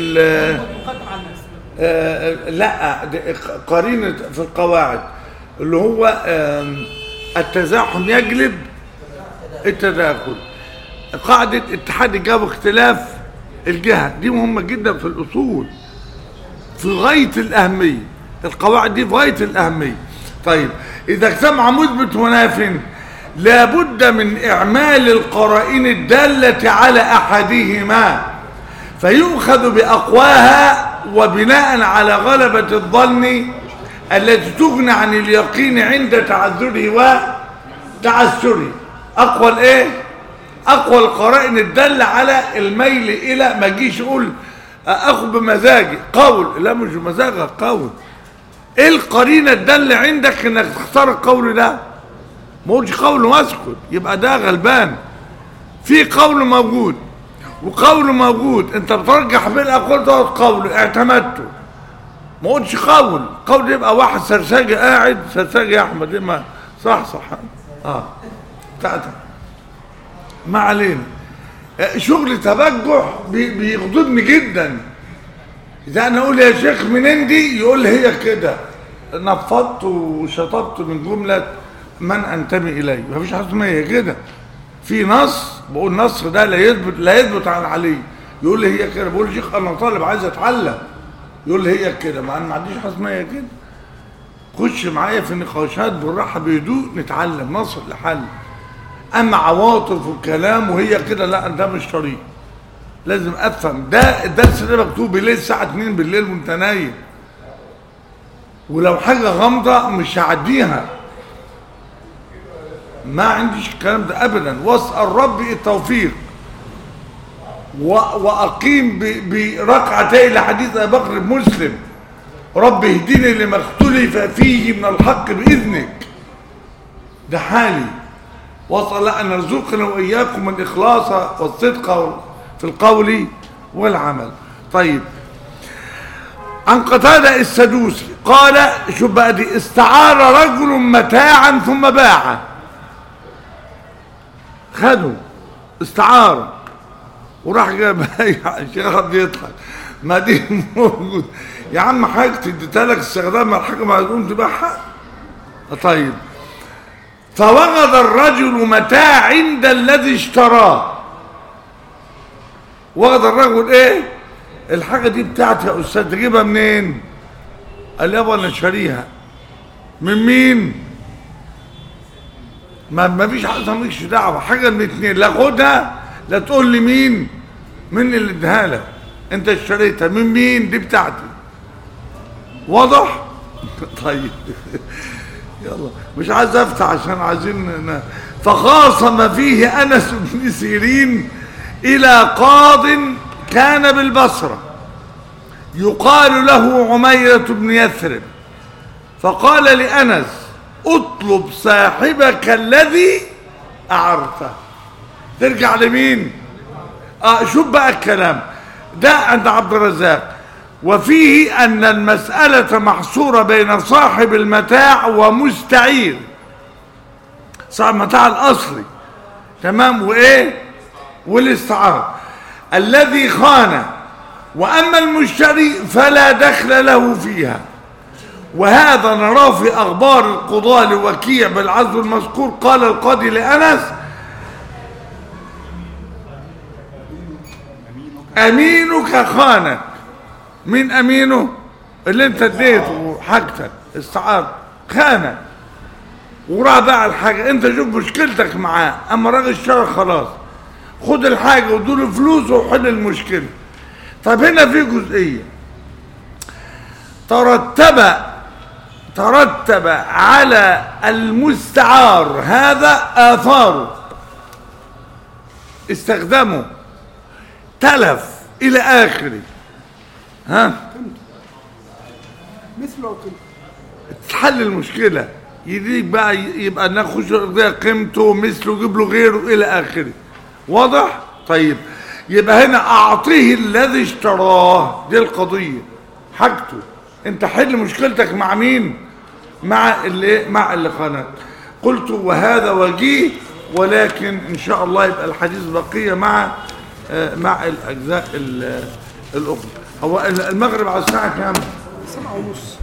S1: لا قرينة في القواعد اللي هو التزاحم يجلب التداخل. قاعدة اتحاد الجهة واختلاف الجهة دي مهمة جدا في الأصول، في غاية الأهمية. القواعد دي في غاية الأهمية. طيب إذا اجتمع مثبت وناف لابد من إعمال القرائن الدالة على أحدهما فيؤخذ بأقواها وبناء على غلبة الظن التي تغني عن اليقين عند تعذره وتعسره. أقوى الإيه؟ أقوى القرائن الدالة على الميل إلى، ما جيش أقول أخذ بمزاجي قول، لا مش بمزاجك قول. إيه القرينة الدالة عندك إنك تختار القول ده؟ ما قولش قول واسكت، يبقى ده غلبان. في قول موجود وقول موجود، انت بترجح بين الاقوال ده قول اعتمدته. ما قولش قول، قول يبقى واحد سرساجي قاعد سرساجي يا احمد ما صح صح اه بتاعتك ما علينا. شغل تبجح بيغضبني جدا. اذا انا اقول يا شيخ منين دي يقول هي كده، نفضت وشطبت من جمله من انتمي اليه. مفيش حاجه اسمها هي كده. في نص بقول النص ده لا يثبت لا يثبت عن علي، يقول لي هي كده. بقول شيخ انا طالب عايز اتعلم، يقول لي هي كده. ما انا ما عنديش حاجه اسمها هي كده. خش معايا في النقاشات بالراحه بهدوء نتعلم نصل لحل. اما عواطف والكلام وهي كده لا، ده مش طريق. لازم افهم ده الدرس ده مكتوب بالليل الساعه اتنين بالليل وانت نايم، ولو حاجه غامضه مش هعديها. ما عنديش الكلام ده ابدا. واسال ربي التوفيق واقيم بركعتي لحديث ابي بكر مسلم، رب اهدني لما اختلف فيه من الحق باذنك. ده حالي. واسال ان يرزقنا واياكم الاخلاص والصدق في القول والعمل. طيب عن قتادة السدوسي قال شو بقى دي؟ استعار رجل متاعا ثم باعه. خده استعاره وراح جاب الشيخ يضحك. ما دي موجود يا عم، حاجتي اديتها لك استخدام ما الحاجه ما تقوم تبيعها. طيب فوجد الرجل متاع عند الذي اشتراه. وجد الرجل ايه؟ الحاجه دي بتاعتي يا استاذ، تجيبها منين؟ قال يابا انا شاريها. من مين؟ ما ما فيش حد مالكش دعوه. حاجه من اتنين، لا خدها لا تقول لي مين من اللي اداها لك. انت اشتريتها من مين؟ دي بتاعتي. واضح؟ طيب يلا مش عايز افتح عشان عايزين ن... فخاصم فيه انس بن سيرين الى قاض كان بالبصره يقال له عميرة بن يثرب، فقال لأنس اطلب صاحبك الذي أعرته. ترجع لمين؟ آه شوف بقى الكلام ده عند عبد الرزاق. وفيه أن المسألة محصورة بين صاحب المتاع ومستعير، صاحب المتاع الأصلي تمام وإيه والاستعارة الذي خان، وأما المشتري فلا دخل له فيها. وهذا نراه في أخبار القضاة لوكيع بالعزو المذكور. قال القاضي لأنس أمينك خانك. مين أمينه؟ اللي انت اديته حاجتك استعار خانك وراح باع الحاجة، انت شوف مشكلتك معاه. اما راجل اشترى خلاص خد الحاجة وادوله فلوسه وحل المشكلة. طب هنا في جزئية ترتب ترتب على المستعار هذا آثاره، استخدمه تلف إلى آخره، ها
S2: مثله وقيمته
S1: تحل المشكلة. يجيك بقى يبقى ناخد قيمته مثله يجيب له غيره إلى آخره. واضح؟ طيب يبقى هنا أعطيه الذي اشتراه، دي القضية حاجته. انت حل مشكلتك مع مين؟ مع اللي مع اللي خانك. قلت وهذا وجيه، ولكن ان شاء الله يبقى الحديث بقية مع مع الاجزاء الاخرى. هو المغرب على الساعة كام؟
S2: سبعة ونص.